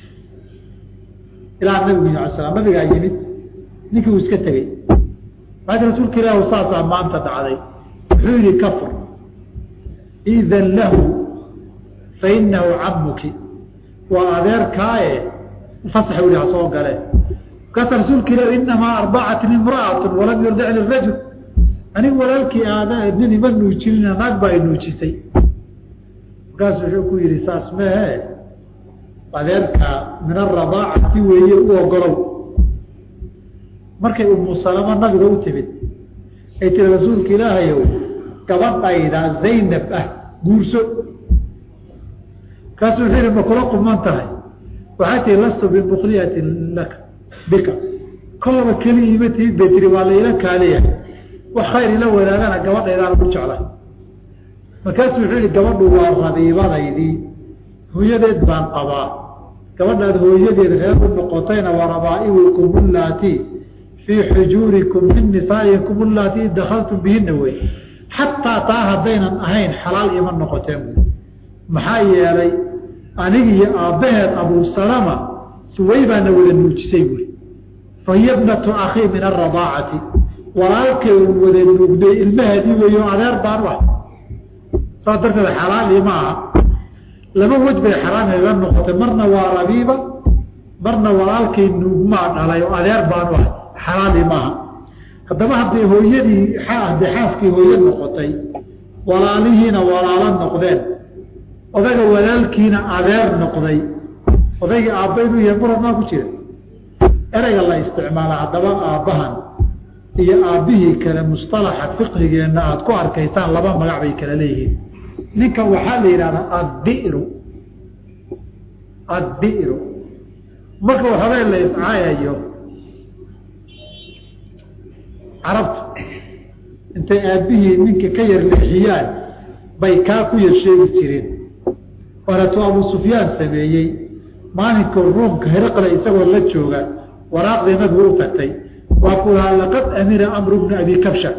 ilaa nabigu ala slam nabigaa yimid ninkii uu iska tegey maada rasuulka ilaah saasaa maanta dhacday wuxuu yihi ka fur idan lahu fainahu camuki waa adeerkaaye fasax u ha soo gale markaasa rasuulka ilah inamaa arbacatni imra'atu walam yurdic lirajul anigu walaalkii aada nin ima nuujinina naag baa i nuujisay markaasu wuxuu ku yihi saas mehe adeerka min aradaacati weeye u ogolow markay umu salama nabiga u timid ay tiri rasuulka ilaahayow gabadhayda zaynab ah guurso markaasu wuxuu yihi ma kula quman tahay waxay tihi lastu bimukliyatin laka bika kolaba keliya ima timid bay tiri waa layla kaaleyahay wax khayr ila wadaagana gabadhaydaan ku jeclay markaasuu wuxuu yihi gabadhu waa rabiibadaydii hooyadeed baan qabaa gabadhaad hooyadeed reer u noqotayna waa rabaa'ibukum ullaatii fii xujuurikum min nisaa'ikum ullaatii dakhaltum bihina wey xataa taa haddaynan ahayn xalaal ima noqoteen maxaa yeelay anigiiyo aabbaheed abuusalama suwaybaana wada nuujisay buuri fahiya bnatu akhii min aradaacati walaalkay un wada nuugday ilmaheedii weeyo adeer baan ah saas darteed xalaal ima aha laba wej bay xaraam iga noqotay marna waa rabiiba marna walaalkay nuugmaa dhalay oo adeer baanu ah xalaali maaha haddaba hadday hooyadii hadday xaaskii hooye noqotay walaalihiina walaalo noqdeen odayga walaalkiina adeer noqday odaygii aabba inuu yahay muran maa ku jira ereyga la isticmaala haddaba aabbahan iyo aabbihii kale mustalaxa fiqhigeenna aada ku arkaysaan laba magac bay kala leeyihiin ninkan waxaa la yidhahdaa adbi'ru marka waxoogay la iscaayayo carabtu intay aabbihii ninka ka yar leexiyaan bay kaa ku yar sheegi jireen waanatuu abuu sufyaan sameeyey maalinka ruumka heraqle isagoo la jooga waraaqdii nabigu u tagtay waa ku lahaa laqad amira amru bnu abi kabsha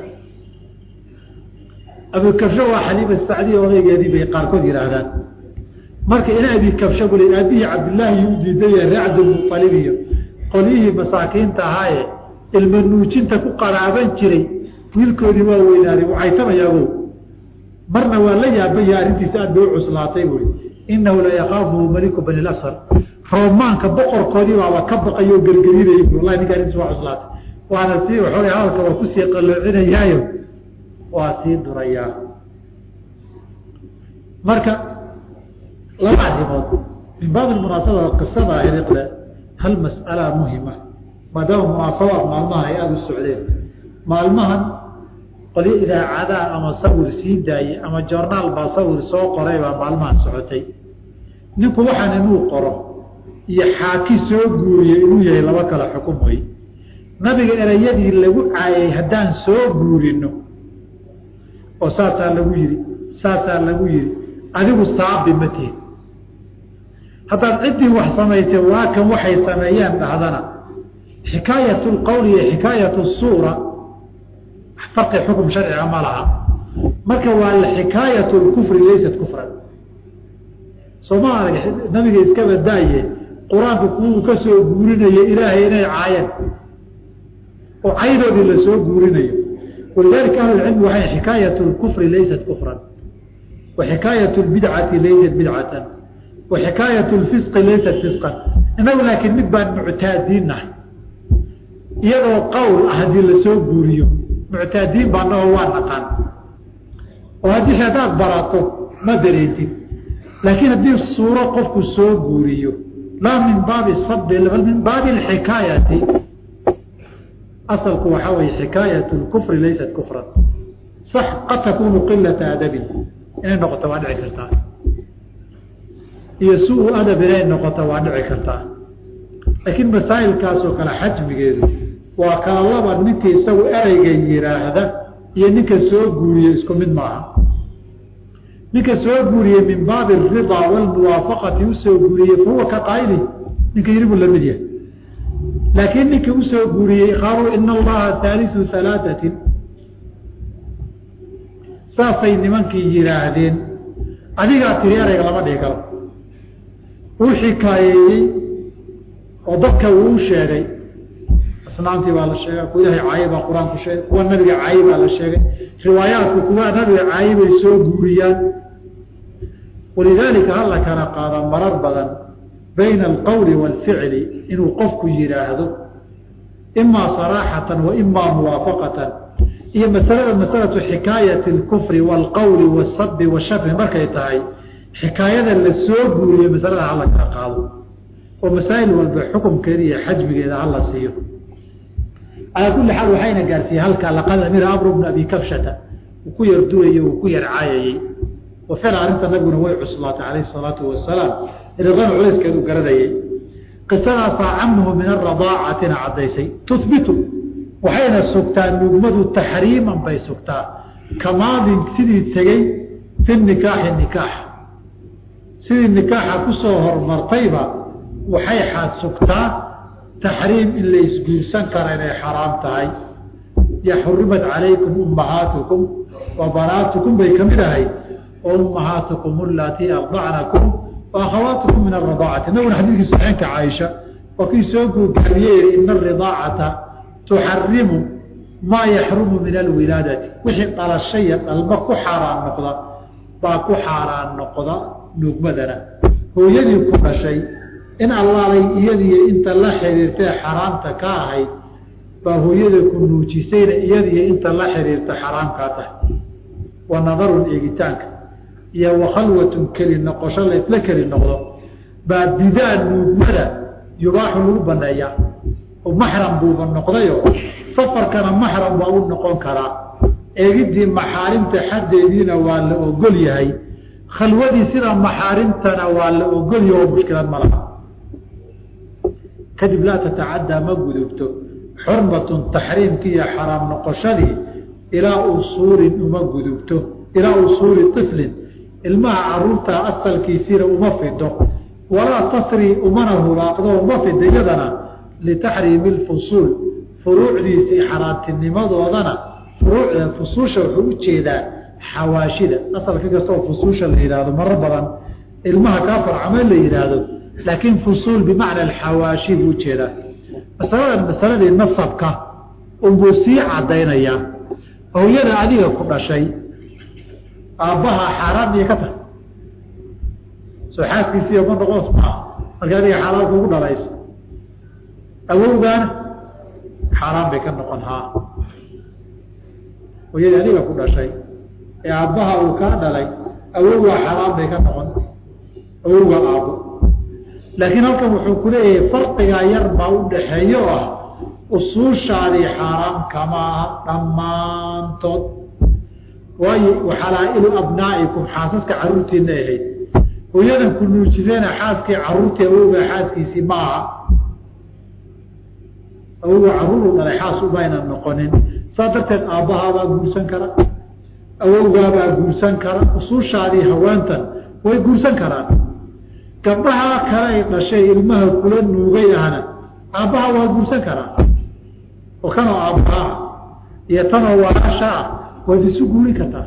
abi kabsha waa xaliima sacdiya odaygeedii bay qaarkood yihaahdaan marka ina abi kabsha buli aabihii cabdillaahi u diiday ree cabdilmualib iyo qolyihii masaakiinta ahaaye ilma nuujinta ku qaraaban jiray wiilkoodii waa weynaaday waxaytamayaabo marna waa la yaabaya arrintiisa aad bay u cuslaatay bui inahu la yakaafuhu maliku bani lasfar roomaanka boqorkoodii baaba ka baqayo gergerinayay wallahi ninka arrintiisa waa cuslaatay waana sii waxoogay hadalka waa kusii qaloocinayaayo waa sii durayaa marka laba arrimood min baabi munaasabada qisada hiriqle hal mas'ala muhima maadaama munaasabaad maalmahan ay aada u socdeen maalmahan qolyo idaacadaa ama sawir sii daayey ama joornaal baa sawir soo qoray baa maalmahan socotay ninku waxaan inuu qoro iyo xaaki soo guuriyey inuu yahay laba kala xukum way nabiga erayadii lagu caayay haddaan soo guurino oo saasaa lagu yidhi adigu saabi ma tihin haddaad ciddii wax samaysay waa kan waxay sameeyeen dhahdana xikaayat lqowli iyo xikaayat suura farqi xukum sharciga ma laha marka waa xikaayatu lkufri laysat kufran soomaaliga nabiga iska badaaye qur-aanku kuwuu ka soo guurinayo ilaahay inay caayeen oo caydoodii la soo guurinayo walidaalika ahlulcilmi waxay xikaayatu lkufri laysat kufran wa xikaayatu lbidcati laysat bidcatan wa xikaayatu lfisqi laysat fisqan inagu laakiin mid baan muctaadiinnahay iyadoo qowl ah haddii la soo guuriyo muctaadiin baanaho waa naqaan oo haddii hadaad barato ma dareentid laakiin haddii suuro qofku soo guuriyo laa min baabi sabbi bal min baabi alxikaayati asalku waxaa weeye xikaayatu lkufri laysat kufran sax qad takunu qilata adabin inay noqoto waa dhici kartaa iyo suu adab inay noqoto waa dhici kartaa laakiin masaa'ilkaasoo kale xajmigeedu waa kala laba ninka isagu ereyga yiraahda iyo ninka soo guuriye isku mid maaha ninka soo guuriyey min baabi aridaa walmuwaafaqati usoo guuriyey fahuwa ka qaa'ili ninka yiri buu la mid yahay laakiin ninka usoo guuriyey qaaluu ina allaha haalisu halaatatin saasay nimankii yidhaahdeen adigaa tiri ereyga lama dhihi karo uu xikaayeeyey oo dadka uu sheegay asnaamtii baa la sheegay kuwa ilaahay caayi baa qur-aanku sheegay kuwa nabiga caayi baa la sheegay riwaayaadku kuwa nabiga caayi bay soo guuriyaan walidaalika hala kala qaada marar badan bayna alqowli waalficli inuu qofku yidhaahdo imaa saraaxatan wa imaa muwaafaqatan iyo masalatu xikaayati alkufri waalqowli wasabi washatmi markay tahay xikaayada la soo guuriyo masalada hala kala qaado oo masaa'il walba xukumkeeda iyo xajmigeeda hala siiyo calaa kulli xaal waxayna gaarsiiyey halkaa laqad amira amru bnu abi kabshata uu ku yar duwayey uu ku yar caayayey wa ficla arrinta nabiguna way cuslaatay calayhi salaatu wasalaam ridaan culayskeedu garanayey qisadaasaa camnuhu min aradaacatina caddaysay tuhbitu waxayna sugtaa nugmadu taxriiman bay sugtaa kamaadin sidii tegey fi nikaaxi nikaax sidii nikaaxa ku soo hormartayba waxay xaad sugtaa taxriim in la isguursan kara inay xaraam tahay ya xurimat calaykum ummahaatukum wa banaatukum bay ka mid ahay ummahaatukum alatii ardacnakum wa akhawaatukum min aradaacati nabiguna xadiidkii saxiixka caaisha waa kii soo googaabiye yihi ina aridaacata tuxarimu maa yaxrumu min alwilaadati wixii dhalashaya dhalma ku xaaraan noqda baa ku xaaraan noqda nugmadana hooyadii ku dhashay in allaalay iyadiiyo inta la xiriirtee xaraamta ka ahayd baa hooyada ku nuujisayna iyadiiyo inta la xiriirta xaraamkaa tahay wa nadarun eegitaanka iyo wakhalwatun keli noqosho la isla keli noqdo baa bidaa nuugmada yubaaxu lagu baneeyaa oo maxram buuba noqdayo safarkana maxram baa u noqon karaa eegidii maxaarimta xaddeediina waa la ogol yahay khalwadii sida maxaarimtana waa la ogol yahay oo mushkilad ma laha kadib laa tatacaddaa ma gudubto xurmatun taxriimkii iyo xaraam noqoshadii ilaa usuulin uma gudubto ilaa usuuli iflin ilmaha caruurta asalkiisiina uma fido walaa tasri umana hulaaqdo uma fido iyadana litaxriimi lfusuul furuucdiisii xaraamtinimadoodana furuucda fusuusha wuxuu u jeedaa xawaashida asalka kastoo fusuusha la yidhaahdo marar badan ilmaha kaa farcame la yidhaahdo laakiin fusuul bimacna alxawaashi buu ujeedaa masaladan masaladii nasabka unbuu sii cadaynayaa hooyada adiga ku dhashay aabbaha xaaraan iyo ka tahay soo xaaskiisiiyo ma noqos maa marka adiga xalaal kugu dhalayso awowgaana xaaraan bay ka noqon haa hooyada adiga ku dhashay ee aabbaha uu kaa dhalay awowgaa xaaraan bay ka noqon awowga aabbo laakiin halkan wuxuu ku leeyahay farqigaa yar baa u dhaxeeya oo ah usuushaadii xaaraam kama aha dhammaantood waayo waxalaa-ilu abnaa'ikum xaasaska carruurtiina ahayd hooyadan ku nuujiseena xaaskii carruurtii awowgaa xaaskiisii ma aha awowga carruuru dhalay xaas umaynan noqonin saa darteed aabbahaabaa guursan kara awowgaabaa guursan kara usuushaadii haweentan way guursan karaan gabdhaha kale ay dhashay ilmaha kula nuugay ahna aabbaha waa guursan karaa oo kanoo aabbaha iyo tanoo walaasha ah waad isu guuri kartaa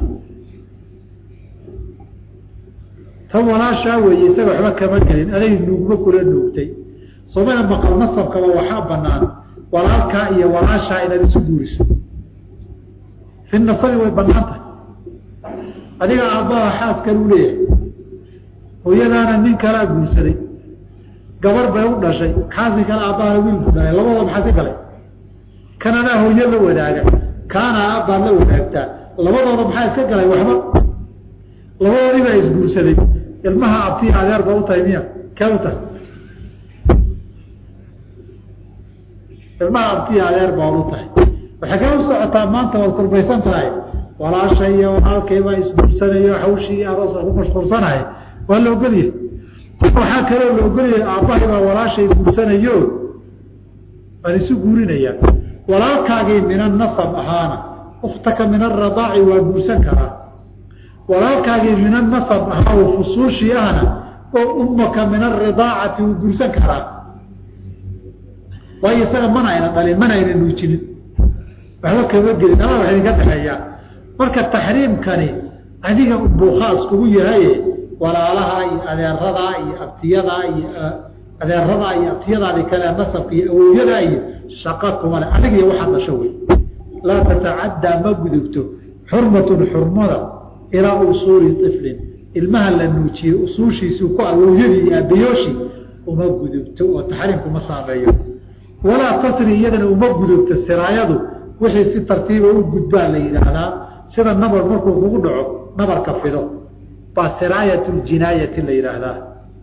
tan walaashaa weeye isaga waxba kama gelin aday nuugma kula nuugtay soomana maqal nasabkaba waxaa banaan walaalkaa iyo walaashaa inaad isu guuriso fi nasabi way banaan tahay adiga aabbaha xaaskan u leeyahay hooyadaana nin kalaa guursaday gabar bay u dhashay xaasi kale aabbaha wiilku dhalay labadooda maxaa si galay kananaa hooyo la wadaaga kaana aabbaad la wadaagtaa labadooda maxaa iska galay waxba labadoodii baa isguursaday ilmaha abtii adeer ba u tahay miya kee u tahay ilmaha abtii adeer baa u tahay waxay kala u socotaa maanta waad kurbaysan tahay walaasha iyo walaalkay baa isguursanayo hawshii aroosa ku mashquulsanahay waa la ogolyahay waxaa kaloo la ogolyahay aabbahay baa walaashay guursanayo waan isu guurinayaa walaalkaagii min annasab ahaana ukhtaka min alradaaci waa guursan karaa walaalkaagii min annasab ahaa oo fusuushii ahna oo ummaka min alridaacati wuu guursan karaa waayo isaga mana ayna dhalin mana ayna nuujinin waxba kama gelin ama wax idinka dhexeeyaa marka taxriimkani adiga buu khaas kugu yahay walaalaha iyo adeeradaa iyo abtiyadaa iyo adeeradaa iyo abtiyadaadii kale nasabka iyo awowyadaa iyo shaqa kuma le adiga iyo waxaad dhasho wey laa tatacaddaa ma gudubto xurmatun xurmada ilaa usuuli iflin ilmaha la nuujiyey usuushiisuu ku awowyadii iyo aabbayooshii uma gudubto oo taxriimku ma saameeyo walaa tasri iyadana uma gudubto siraayadu wixii si tartiiba u gudbaa la yidhaahdaa sida nabar markuu kugu dhaco nabarka fido baa siraayat ljinaayati la yidhaahdaa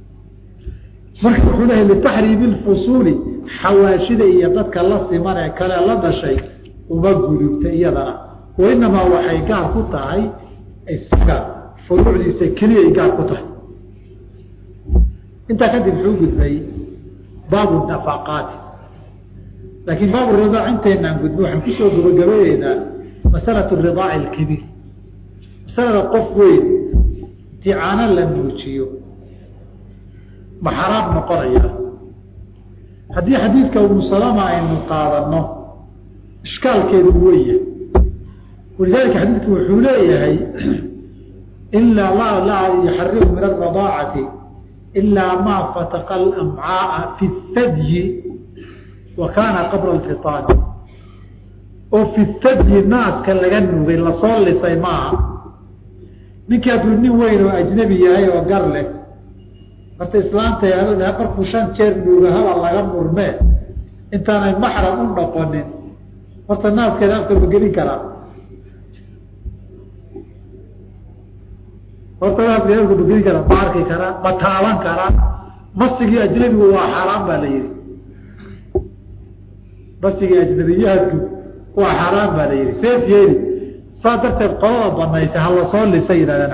marka wuxuu leeyahay litaxriimi lfusuuli xawaashida iyo dadka la siman ee kale la dhashay uma gudubta iyadana wainamaa waxay gaar ku tahay isaga furuucdiisa keliyay gaar ku tahay intaa kadib wuxuu gudbay baabu nafaqaati laakiin baabu ridaac inteynaan gudbo waxaan kusoo gabagabadeynaa masalatu ridaaci alkabiir masalada qof weyn intii caano la nuujiyo ma xaraam noqonaya haddii xadiidka umu salama aynu qaadano ishkaalkeedu weya walidaalika xadiidku wuxuu leeyahay ilaa laa yaxarimu min alradaacati ilaa maa fataqa alamcaaa fi اthadyi wa kaana qabla alfitaani oo fi thadyi naaska laga nugay lasoo lisay maaha ninkii hadduu nin weyn oo ajnabi yahay oo gar leh marta islaanta markuu 5 jeer nuuga haba laga murmee intaanay maxram u noqonin horta naaskeeda afka ma gelin karaa horta naaskeeda afka ma gelin karaa ma arki karaa ma taaban karaa masigii ajnabigu waa xaaraan baa la yidhi masigii ajnabiyaadku waa xaaraan baa la yidhi seef yeeli saa darteed qolada banaysa ha la soo lisa yidhahdeen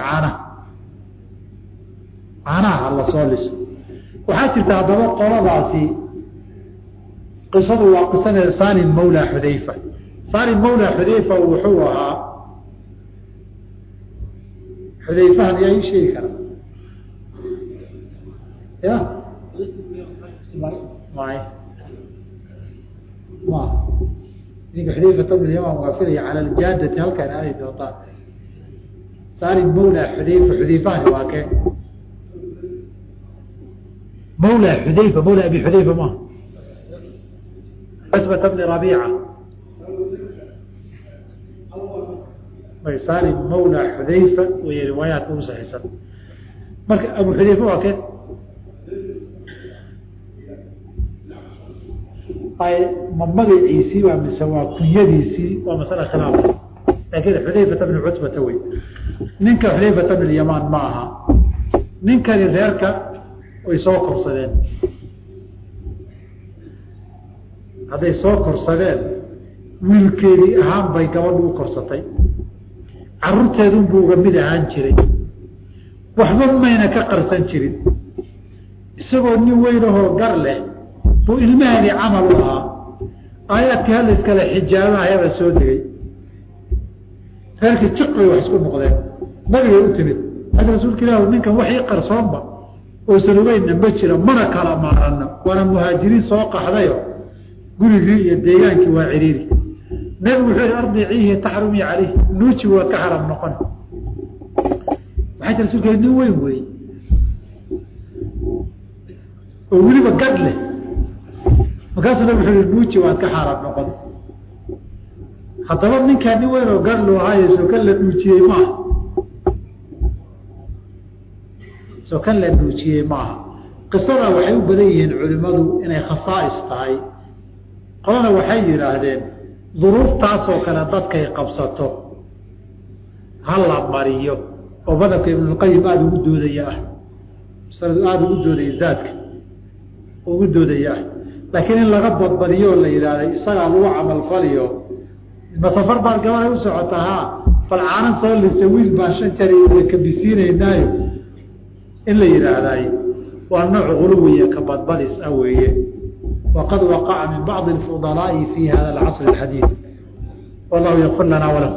caanaha ha la soo liso waxaa jirta haddaba qoladaasi qisadu waa qisadeeda salim mawla xudayfa salim mawla xudayfa wuxuu ahaa xudayfahan yaa ii sheegi kara ya may ma ninka xudayfa tabn yaman waa filaya cala aljaadati halkan ay doontaan salim mawla xudayfa xudayfahani waa kee مولى حذيفة مولى أبي حذيفة ما عتبة بن ربيعة ويسالم مولى حذيفة وهي روايات موسى حسن أبو حذيفة وكيف أي ممضي عيسي ومن سوا كنيديسي ومسألة خلافة لكن حذيفة بن عتبة توي ننك حذيفة بن اليمان معها ننك لذلك way soo korsadeen hadday soo korsadeen wiilkeedii ahaan bay gabadhu u korsatay carruurteedunbuu uga mid ahaan jiray waxba mayna ka qarsan jirin isagoo nin weynahoo gar leh buu ilmaheedii camal u ahaa aayaadkii hadla iskale xijaabaha ayada soo degay reerkii jiq bay wax isku noqdeen nabigay u timid hadda rasuulka ilaahu ninkan wax ii qarsoonba oosan ogeynna ma jira mana kala maarano waana muhaajiriin soo qaxdayo gurigii iyo deegaankii waa ciriiri nabigu wuxuu yidhi ardiciihi taxrumii calayh nuuji waa ka xaram noqon waxay tii rasuulka nin weyn wey oo weliba gadh leh markaasuu nabigu wuxuu yihi nuuji waad ka xaram noqon haddaba ninkaa nin weyn oo gadh loo haayo soo kan la nuujiyey maaha soo kan la nuujiyey maaha qisada waxay u badan yihiin culimmadu inay khasaa'is tahay qolana waxay yidhaahdeen duruuftaasoo kale dadkay qabsato ha la mariyo oo madhabka ibnulqayim aada ugu doodaya ah masaladu aada ugu doodaya zaadka ugu doodaya ah laakiin in laga badbadiyo oo la yidhaahday isagaa lagu camalfaliyo masafar baad gabanay u socota haa falcaanan soo lisa wiil baan 5 jeer kabisiinaynaayo in la yidhaahday waa nooc guluwiya ka badbadis ah weeye وقد وقع من بعض الفضلاء في هذا العصر الحديث والله يغفر لنا وله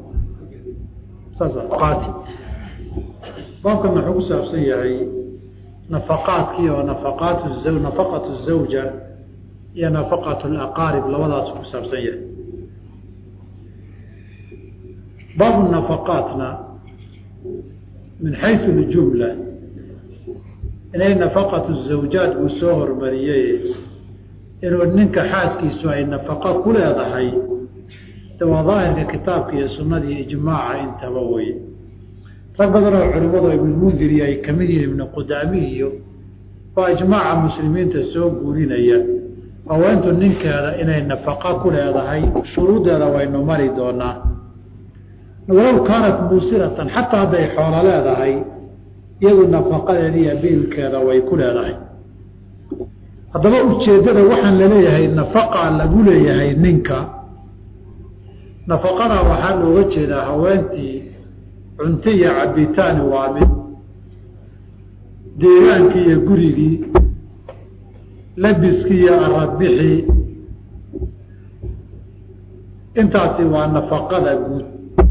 قاتي بابك نحوس أبصيعي نفقات كي ونفقات الزوج نفقة الزوجة هي نفقة الأقارب لوضع سبس أبصيعي باب النفقاتنا من حيث الجملة إن نفقة الزوجات والسهر مريئة inuu ninka xaaskiisu ay nafaqo ku leedahay waa daahirka kitaabka iyo sunnada iyo ijmaaca intaba weeye rag badan oo culimadu ibn Mundhir ay kamid yihiin ibn Qudaami iyo waa ijmaaca muslimiinta soo guurinaya haweentu ninkeeda inay nafaqo ku leedahay shuruudeeda waynu mari doonaa walow kaanat muusiratan xataa hadday xoolo leedahay iyadu nafaqadeeda iyo biilkeeda way ku leedahay haddaba ujeeddada waxaan laleeyahay nafaqa lagu leeyahay ninka nafaqada waxaa looga jeedaa haweentii cunto iyo cabitaan waa mid deegaankii iyo gurigii labiskii iyo arabixii intaasi waa nafaqada guud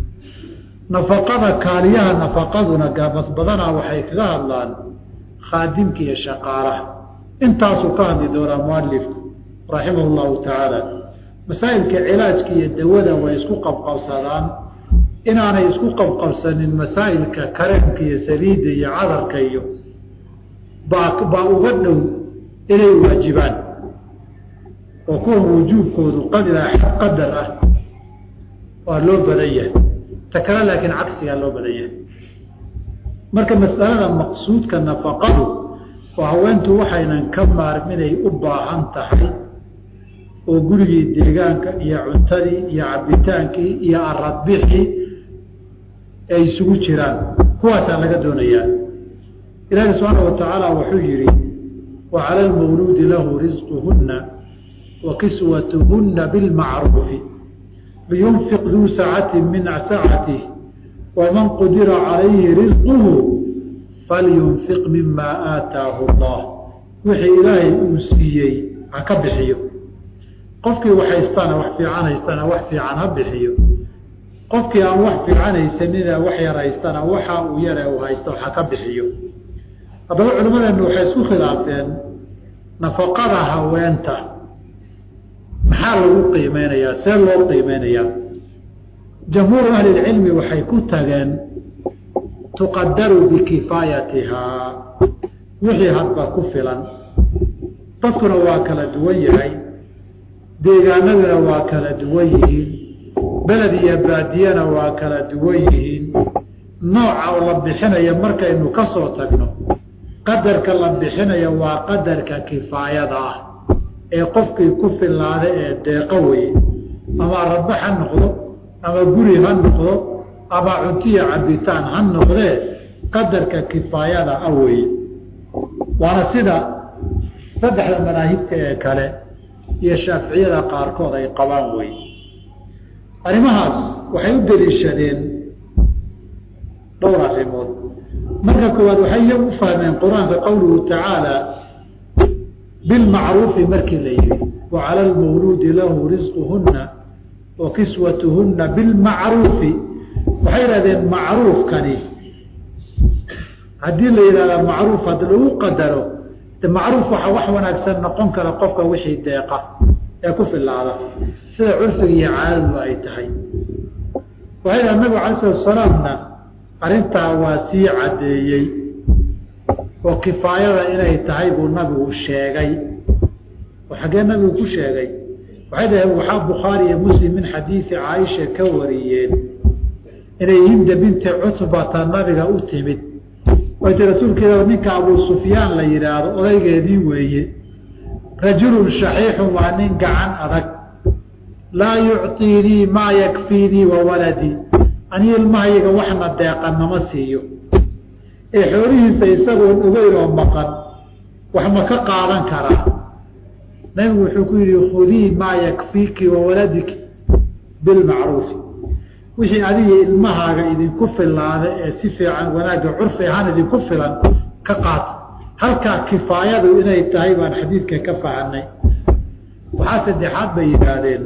nafaqada kaaliyaha nafaqaduna gaabas badanaa waxay kaga hadlaan khaadimka iyo shaqaalaha intaasuu ka hadli doonaa mualifku raximah llahu tacaala masaa'ilka cilaajka iyo dawada way isku qabqabsadaan inaanay isku qabqabsanin masaa'ilka kareemka iyo saliidda iyo cadarka iyo baa uga dhow inay waajibaan oo kuwa wujuubkoodu qadar ah waa loo badan yahay ta kale laakiin cagsigaa loo badan yahay marka mas'alada maqsuudka nafaqadu waa haweentu waxaynan ka maarminay u baahan tahay oo gurigii deegaanka iyo cuntadii iyo cabitaankii iyo aradbixii ay isugu jiraan kuwaasaa laga doonayaa ilaahi subxaana wa tacaala wuxuu yidhi wa cala almawluudi lahu risquhunna wa kiswatuhunna bilmacruufi liyunfiq duu sacatin min sacatih waman qudira calayhi risquhu falyunfiq mima aataahu allah wixii ilaahay uu siiyey ha ka bixiyo qofkii wax haystana wax fiican haystana wax fiican ha bixiyo qofkii aan wax fiican haysanina wax yar haystana waxa uu yare uu haysto ha ka bixiyo haddaba culimadeenu waxay isku khilaafeen nafaqada haweenta maxaa lagu qiimeynayaa see loo qiimeynayaa jamhuuru ahli lcilmi waxay ku tageen tuqadaru bikifaayatihaa wixii hadba ku filan dadkuna waa kala duwan yahay deegaanaduna waa kala duwan yihiin beled iyo baadiyana waa kala duwan yihiin nooca oo la bixinaya markaynu ka soo tagno qadarka la bixinaya waa qadarka kifaayada ah ee qofkii ku filaada ee deeqo weye ama radba ha noqdo ama guri ha noqdo ama cuntiya cabitaan ha noqdee qadarka kifaayada ah weye waana sida saddexda madaahibta ee kale iyo shaaficiyada qaarkood ay qabaan wey arrimahaas waxay u daliishadeen dhowr arrimood marka koowaad waxay iyagu u fahmeen qur-aanka qowluhu tacaala bilmacruufi markii la yihi wa cala almawluudi lahu risquhunna wa kiswatuhunna bilmacruufi waxay yidhahdeen macruufkani haddii la yidhahda macruuf haddi lagu qadaro de macruuf waxaa wax wanaagsan noqon kara qofka wixii deeqa كف اللعبة سيدة عرفي عالم وأيتهي وهذا النبي عليه الصلاة والسلام أرنتها واسيعة ديي وكفاية إلى تهيب النبي الشيغي وحاجة النبي الشيغي وهذا هو حاب بخاري مسلم من حديث عائشة كوريين إلى يهند بنت عتبة النبي أتمت وإنت رسول كذا منك أبو سفيان ليرار أولئك ذي وهي رجل شحيح وعنين عن أذك لا يعطيني ما يكفيني وولدي أني المهيك وحنا داقا نمسيه حوريه سيسرون أغيرهم مقا وحما كقارن كرا نبي وحكيري خذي ما يكفيك وولدك بالمعروف وشي هذه المهاجة إذن كفل هذا سفي عن وناجة عرفي عن إذن كفلا كقاط هل كفاية إلى التهيب عن حديث كفى عني وحاسد حاد بيقالين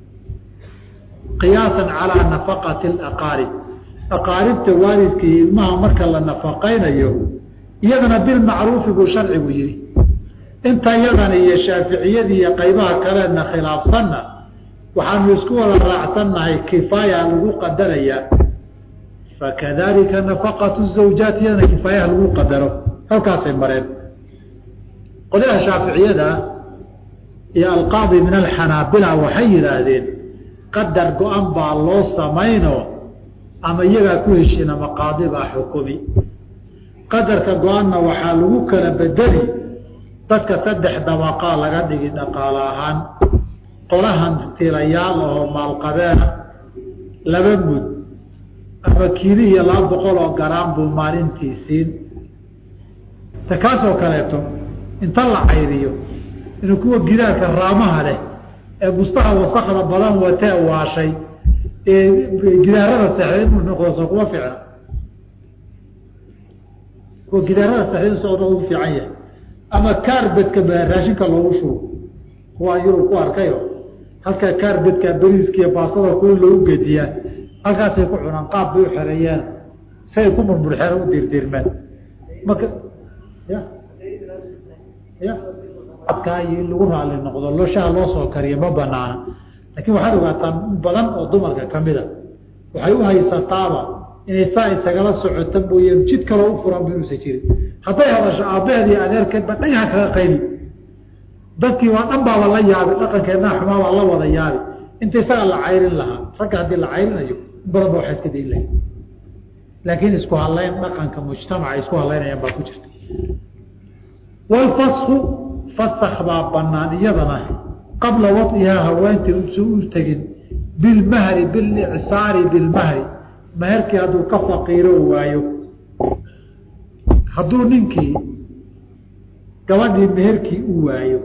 قياسا على نفقة الأقارب أقارب توالدك المها مركا للنفقين أيهم يدنا بالمعروف بشرع ويري انت يدنا يا شافعية يا قيبها كلنا خلاف صنة وحن يسكوها الرعصنة كفاية لغو قدرية فكذلك نفقة الزوجات يدنا كفاية لغو قدره هل كاسم مرين قلها شافعية يا القاضي من الحنابلة وحي هذين قدر قوان بالله سمينه أما يجا كويشنا مقاضي حكومي قدر كقواننا وحالوك لبدري تدك سدح دواقا لغدق دقالاهان قولهان تيرياله مالقبان لبنبود أما كيريه لا بقول وقرام بمارين تيسين تكاسو كاليتو انطلع عيريو إنه كوة قداك الرامها له مصطحى وصخر بلان وتاء وعشي جدارة سحرين من نقصه قوة فعلا وجدارة سحرين صوته في عيه أما كاربت كبراشين كالله شو هو يروح كاركيو هل كاربت كبريس كي باصله كله جديا هل كاسيكون عنقاب بيحريان سيكون من بالحر ودير ديرمان ما ك يا كاي اللي ورا على النقطة لو شاء الله صار كريم ما بنانا لكن واحد وقتاً بدن أو دمر كمدة وحيوها يستطاع إن يساعد سجل الصعود تبو يمشي كلام فرام بنوسجير حتى هذا شعبه هذه أدير كذب تيجي كذا قيل بس كي وأنبا والله يابي لقى كنا حما والله ولا يابي أنت سأل العير لها فك هذه العير نجوا برضو حس كده إليه لكن إسكوا الله ينقل كمجتمع إسكوا الله ينبغي كجت والفسخ فسخ باب بنان يبناه قبل وطئها هوانت وسؤول تجد بالمهر بالإعسار بالمهر مهرك هذا كفقيره وايو هذو ننكي قواني مهرك وايو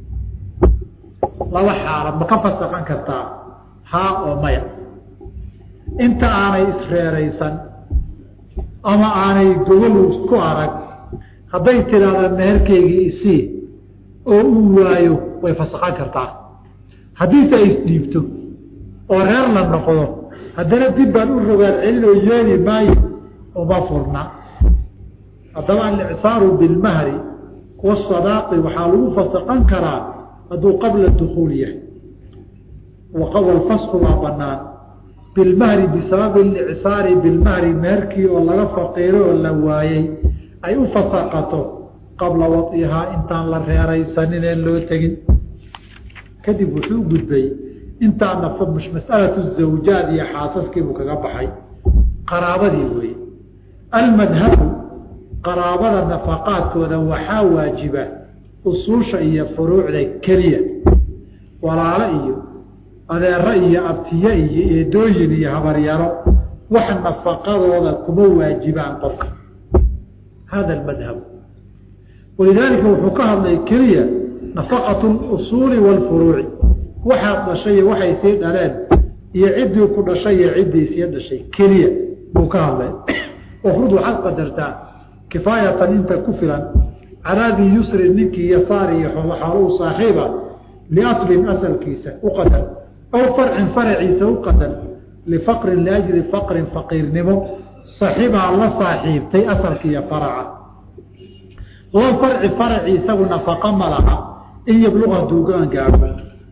لا حارب ما كفص عن كتا ها ومايا انت انا اسريريسا اما انا قولوا كوارك هذيت هذا مهركيغي سي oo waayo way fasaxan kartaa hadii ay isdiibto oo reer la noqdo hadana dib baan u rogaan cilmo yeeli maayo oo ba furna hadaba al-i'saaru bil mahri was-sadaqi waxa lagu fasaxan karaa haduu qabla dukhuliyah wa qabla al-fasx ma banaan bil mahri bisabab al-i'saari bil mahri marki oo laga faqiiro la waayay ay u fasaxato قبل وطئها انتان لرياري سنين لو تجن كذب وحو قدبي انتان نفض مش مسألة الزوجات يا حاسس كيف كغبحي قرابة دي المذهب قرابة النفقات وذوحا واجبة أصول شيء فروع ذي كريا ولا رأيه هذا الرأي أبتيائي دوجني هبريارو وحن نفقات وذا كمو واجبان قفك هذا المذهب ولذلك وحكاها الكرية نفقة الأصول والفروع واحد شيء واحد يسيد الآن يعد كل شيء يعد يسيد الشيء كرية وكاها الله وفرض حق قدرتها كفاية أنت كفلا على ذي يسر منك يساري وحارو صاحبه لأصل أسل كيسة وقتل أو فرع فرعي وقتل لفقر لأجل فقر فقير نمو صاحبها الله صاحب تي أسل كي فرعه والفرع فرعي سوى نفقا ملعا إن يبلغ دوغان قابل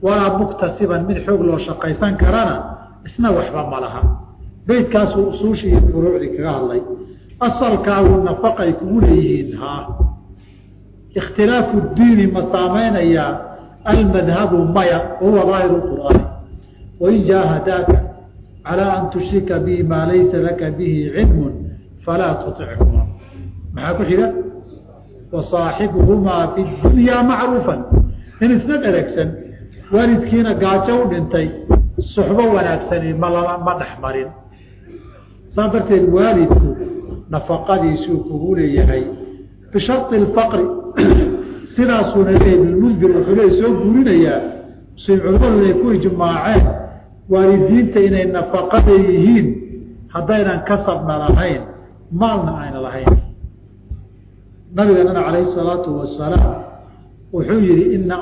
walaa muktasiban mid xoog loo shaqaysan karana isna waxba ma laha beydkaasuu usuushii iyo furuucdii kaga hadlay asalkaagu nafaqay kugu leeyihiin haa ikhtilaafu diini ma saameynayaa almadhabu maya wahuwa daahiru qur'aani wain jaahadaaka calaa an tushrika bihi maa laysa laka bihi cilmun falaa tuطichuma maxaa ku xiga wasaaxibuhumaa fi dunyaa macruufan in isna dheragsan waalidkiina gaajo u dhintay suxbo wanaagsani ma dhex marin saa darteed waalidku nafaqadiisuu kugu leeyahay bisharطi اfaqri sidaasuuna leeyahay ibnulmundir wuxuu leey soo guurinayaa muslim culamadu ay ku ijmaaceen waalidiinta inay nafaqada yihiin haddaynan kasabna lahayn maalna ayna lahayn nabigeenana calayhi الsalaatu wasalaam wuxuu yihi ina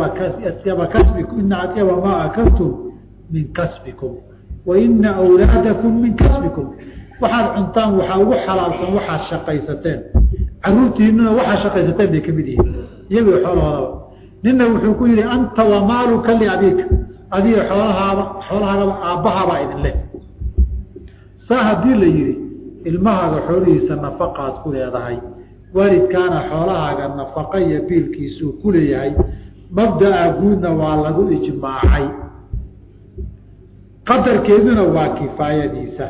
atyaba maa akaltum min kasbikum waina awlaadakum min kasbikum waxaad cuntaan waxaa ugu xalaalsan waxaad shaqaysateen caruurtiinuna waxaad shaqaysateen bay ka mid yihiin iyago xoolahoodaba nina wuxuu ku yihi anta wamaaluka liabiika adiga xoolahaagaba aabbahaabaa idin leh saa haddii la yihi ilmahaaga xoolihiisa nafaqaad ku leedahay waalidkaana xoolahaaga nafaqa iyo biilkiisuu ku leeyahay mabda'a guudna waa lagu ijmaacay qadarkeeduna waa kifaayadiisa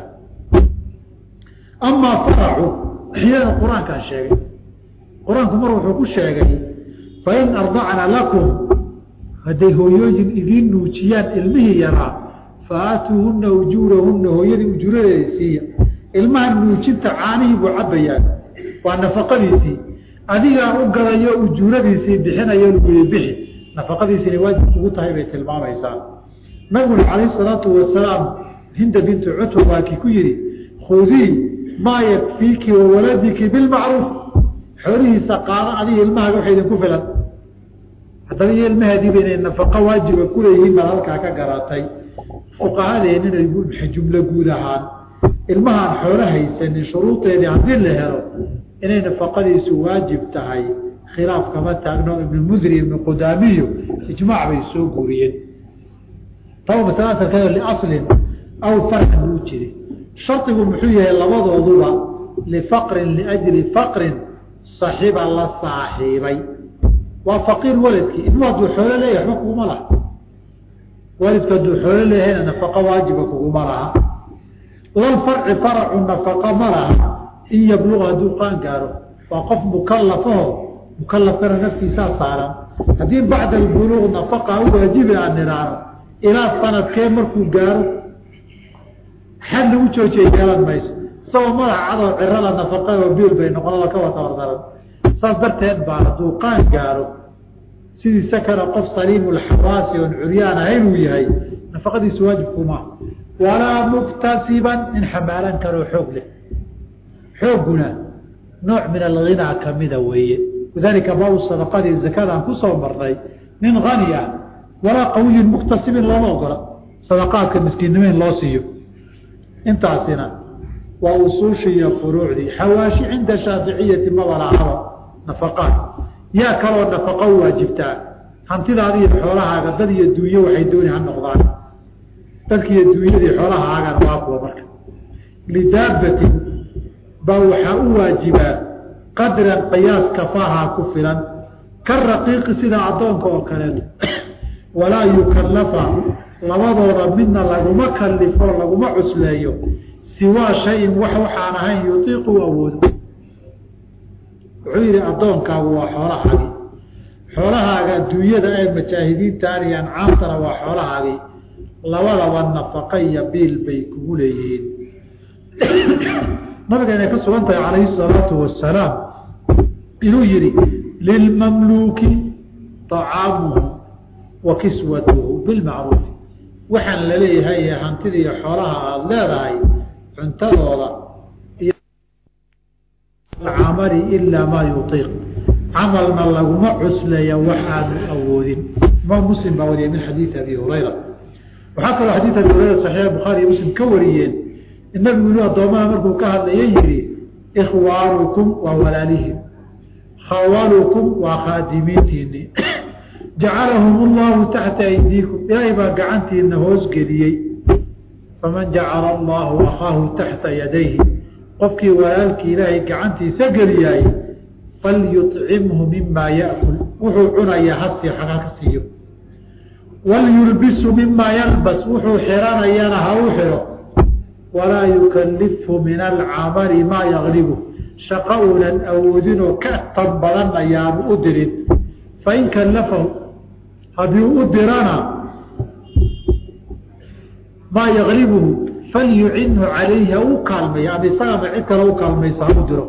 amaa faracu iyada qur-aankaan sheegay qur-aanku mar wuxuu ku sheegay fain ardacna lakum hadday hooyooyin idiin nuujiyaan ilmihii yaraa faatuuhuna ujuurahuna hooyadii ujuuradeeda siiya ilmaha nuujinta caanihii buu cabbayaan waa nafaqadiisii adigaa u gadayo ujuuradiisii bixinayo laguyi bixi nafaqadiisina waajib kugu tahay bay tilmaamaysaa nabiguna calayhi salaatu wasalaam hinda bintu cutba waa kii ku yihi khudii maa yakfiiki wawaladiki bilmacruuf xoolihiisa qaada adiga ilmahaaga waxa idinku filan haddaba iyo ilmahaadiiba inay nafaqo waajiba kuleeyihiin baad halkaa ka garatay fuqahadeenina jumlo guud ahaan ilmahaan xoolo haysanin shuruudeedii haddii la helo inay nafaqadiisu waajib tahay khilaaf kama taagno ibnulmundiri ibnu qudaamiyo ijmaac bay soo guuriyeen taba masalaasalkao liaslin aw farcin buu jiri shardigu muxuu yahay labadooduba lifaqrin liajli faqrin saxiiba la saaxiibay waa faqiir waladkii ilmu hadduu xoolo leeyahay waxba kuguma laha waalidku hadduu xoolo leeyahayna nafaqo waajiba kuguma laha lalfarci faracu nafaqa ma laha in yabluqa hadduu qaan gaaro waa qof mukalafaho mukalafkana naftiisaa saaran haddii bacda albuluuq nafaqa u waajibi aan nidhaano ilaa sanadkee markuu gaaro xad lagu joojiyay galan mayso isagoo madaxa cadoo cirada nafaqa oo biil bay noqonada ka wata hordaran saas darteed baa hadduu qaan gaaro sidii sakana qof saliimu lxawaasi oon curyaan ahayn uu yahay nafaqadiisu waajibkuma walaa muktasiban in xamaalan karoo xoog leh xoogguna nooc min alghinaa kamida weeye lidaalika baabu sadaqadii zakadaan kusoo marnay nin hani ah walaa qawiyin muktasibin looma ogola sadaqaadka miskiinnimo in loo siiyo intaasina waa usuushii iyo furuucdii xawaashi cinda shaaficiyati mabalaahaba nafaqaad yaa kaloo nafaqo waajibtaa hantidaada iyo xoolahaaga dad iyo duunyo waxay dooni ha noqdaan dadkiiyo duunyadii xoolahaagan waa kuwa marka lidaabatin baa waxaa u waajibaa qadran qiyaas kafaaha ku filan ka raqiiqi sida addoonka oo kaleeto walaa yukallafa labadooda midna laguma kalifo laguma cusleeyo siwaa shayin waxaan ahayn yutiiqu awoodo wuxuu yihi addoonkaagu waa xoolahaagii xoolahaaga adduunyada ee majaahidiintaan iyo ancaamtana waa xoolahaagii labadaba nafaqa iyo biil bay kugu leeyihiin nabiga inay ka sugan tahay calayhi salaatu wasalaam inuu yihi lilmamluuki طacaamuhu wa kiswatuhu bilmacruuf waxaan laleeyahay hantida iyo xoolaha aada leedahay cuntadooda iyo camali ilaa maa yutiiq camalna laguma cusleeya wax aanu awoodin imaam muslim baa wariyay min xadiidi abi hurayra waxaa kaloo xadiid abi hurayra saxiixa bukhaari iyo muslim ka wariyeen in nabigu inuu addoomaha markuu ka hadlaya yihi ikhwaanukum waa walaalihim khawalukum waa khaadimiintiini jacalahum allahu taxta aydiikum ilaahay baa gacantiina hoos geliyey faman jacala allahu akhaahu taxta yadayhi qofkii walaalkii ilaahay gacantiisa geliyaay falyuطcimhu mima yaأkul wuxuu cunayaa hasi xaga ka siiyo walyulbisu mima yalbas wuxuu xiranayana ha u xiro walaa yukalifhu min alcamali maa yaglibu shaqo unan awoodinoo ka tan badan ayaanu u dirin fain kallafahu haddii u dirana maa yaglibuhu falyucinhu calayhi ha u kaalmeeya ama isagama cid kale u kaalmaysa ha u diro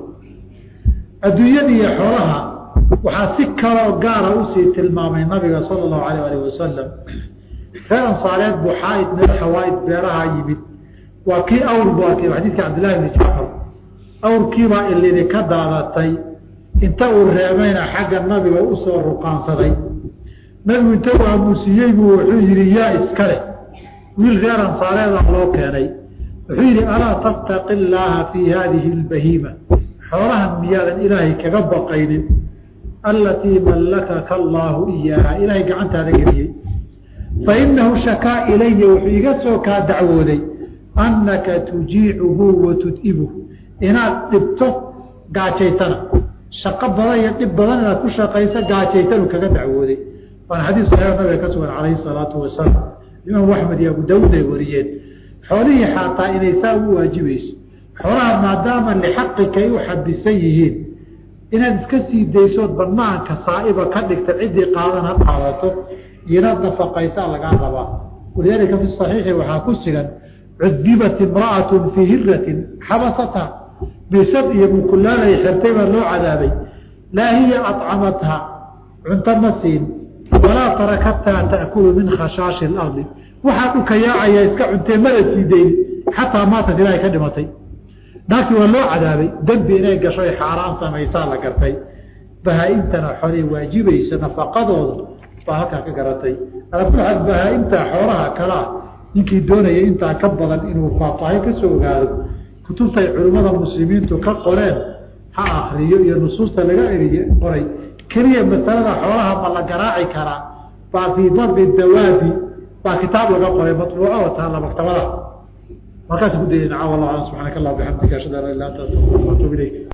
adduunyada iyo xoolaha waxaa si kaloo gaara usii tilmaamay nabiga sala allahu alayh alih wasalam reer ansaareed buu xaaid meel xawaaid beeraha yimid waa kii awr bu arkay xadiidka cabdillahi bni jacfar awrkiibaa ilini ka daadatay inta uu reebayna xagga nabiga usoo ruqaansaday nabigu inta u aamuusiyey buu wuxuu yihi yaa iska leh wiil reer ansaareeda loo keenay wuxuu yihi alaa tattaqi llaaha fii haadihi albahiima xoolahan miyaadan ilaahay kaga baqaynin alatii mallakaka allaahu iyaaha ilaahay gacantaada geliyey fainahu shakaa ilaya wuxuu iga soo kaa dacwooday annaka tujiicuhu wa tud'ibuhu inaad dhibto gaajaysana shaqo badan iyo dhib badan inaad ku shaqayso gaajaysanu kaga dacwooday waana xadiis saxiix nabiga ka sugan calayhi salaatu wasalaam imaamu axmed iyo abu daawuud ay wariyeen xoolihii xaataa inay saa u waajibayso xoolaha maadaama lixaqika ay u xabisan yihiin inaad iska sii daysood banaanka saaiba ka dhigta ciddii qaadan ha qaadato inaad nafaqaysaa lagaa rabaa walidaalika fi saxiixi waxaa ku sugan cudibat imra'atu fii hiratin xabasatha bisad iyo mukulaalay xirtay baa loo cadaabay laa hiya acamatha cunto ma siin walaa tarakathaa ta'kulu min khashaashi اlardi waxaa dhulka yaacaya iska cuntee mala sii dayn xataa maatat ilaahay ka dhimatay naagtii waa loo cadaabay dembi inay gasho ay xaaraan samaysaa la gartay bahaa-intana xolay waajibaysa nafaqadooda baa halkaa ka garatay alabuxad bahaa-inta xoolaha kalaa ninkii doonaya intaa ka badan inuu faahfaahin ka soo ogaado kutubtay culimmada muslimiintu ka qoreen ha akriyo iyo nusuusta laga qoray keliya masalada xoolaha ma la garaaci karaa baa fii darbi dawaabi baa kitaab laga qoray matbuuco oo taalla maktabada markaas ku dayay naca wallah subxaanaka allah bixamdika ashhadu an laa ilaaha illa anta astaghfiruka wa atuubu ilayk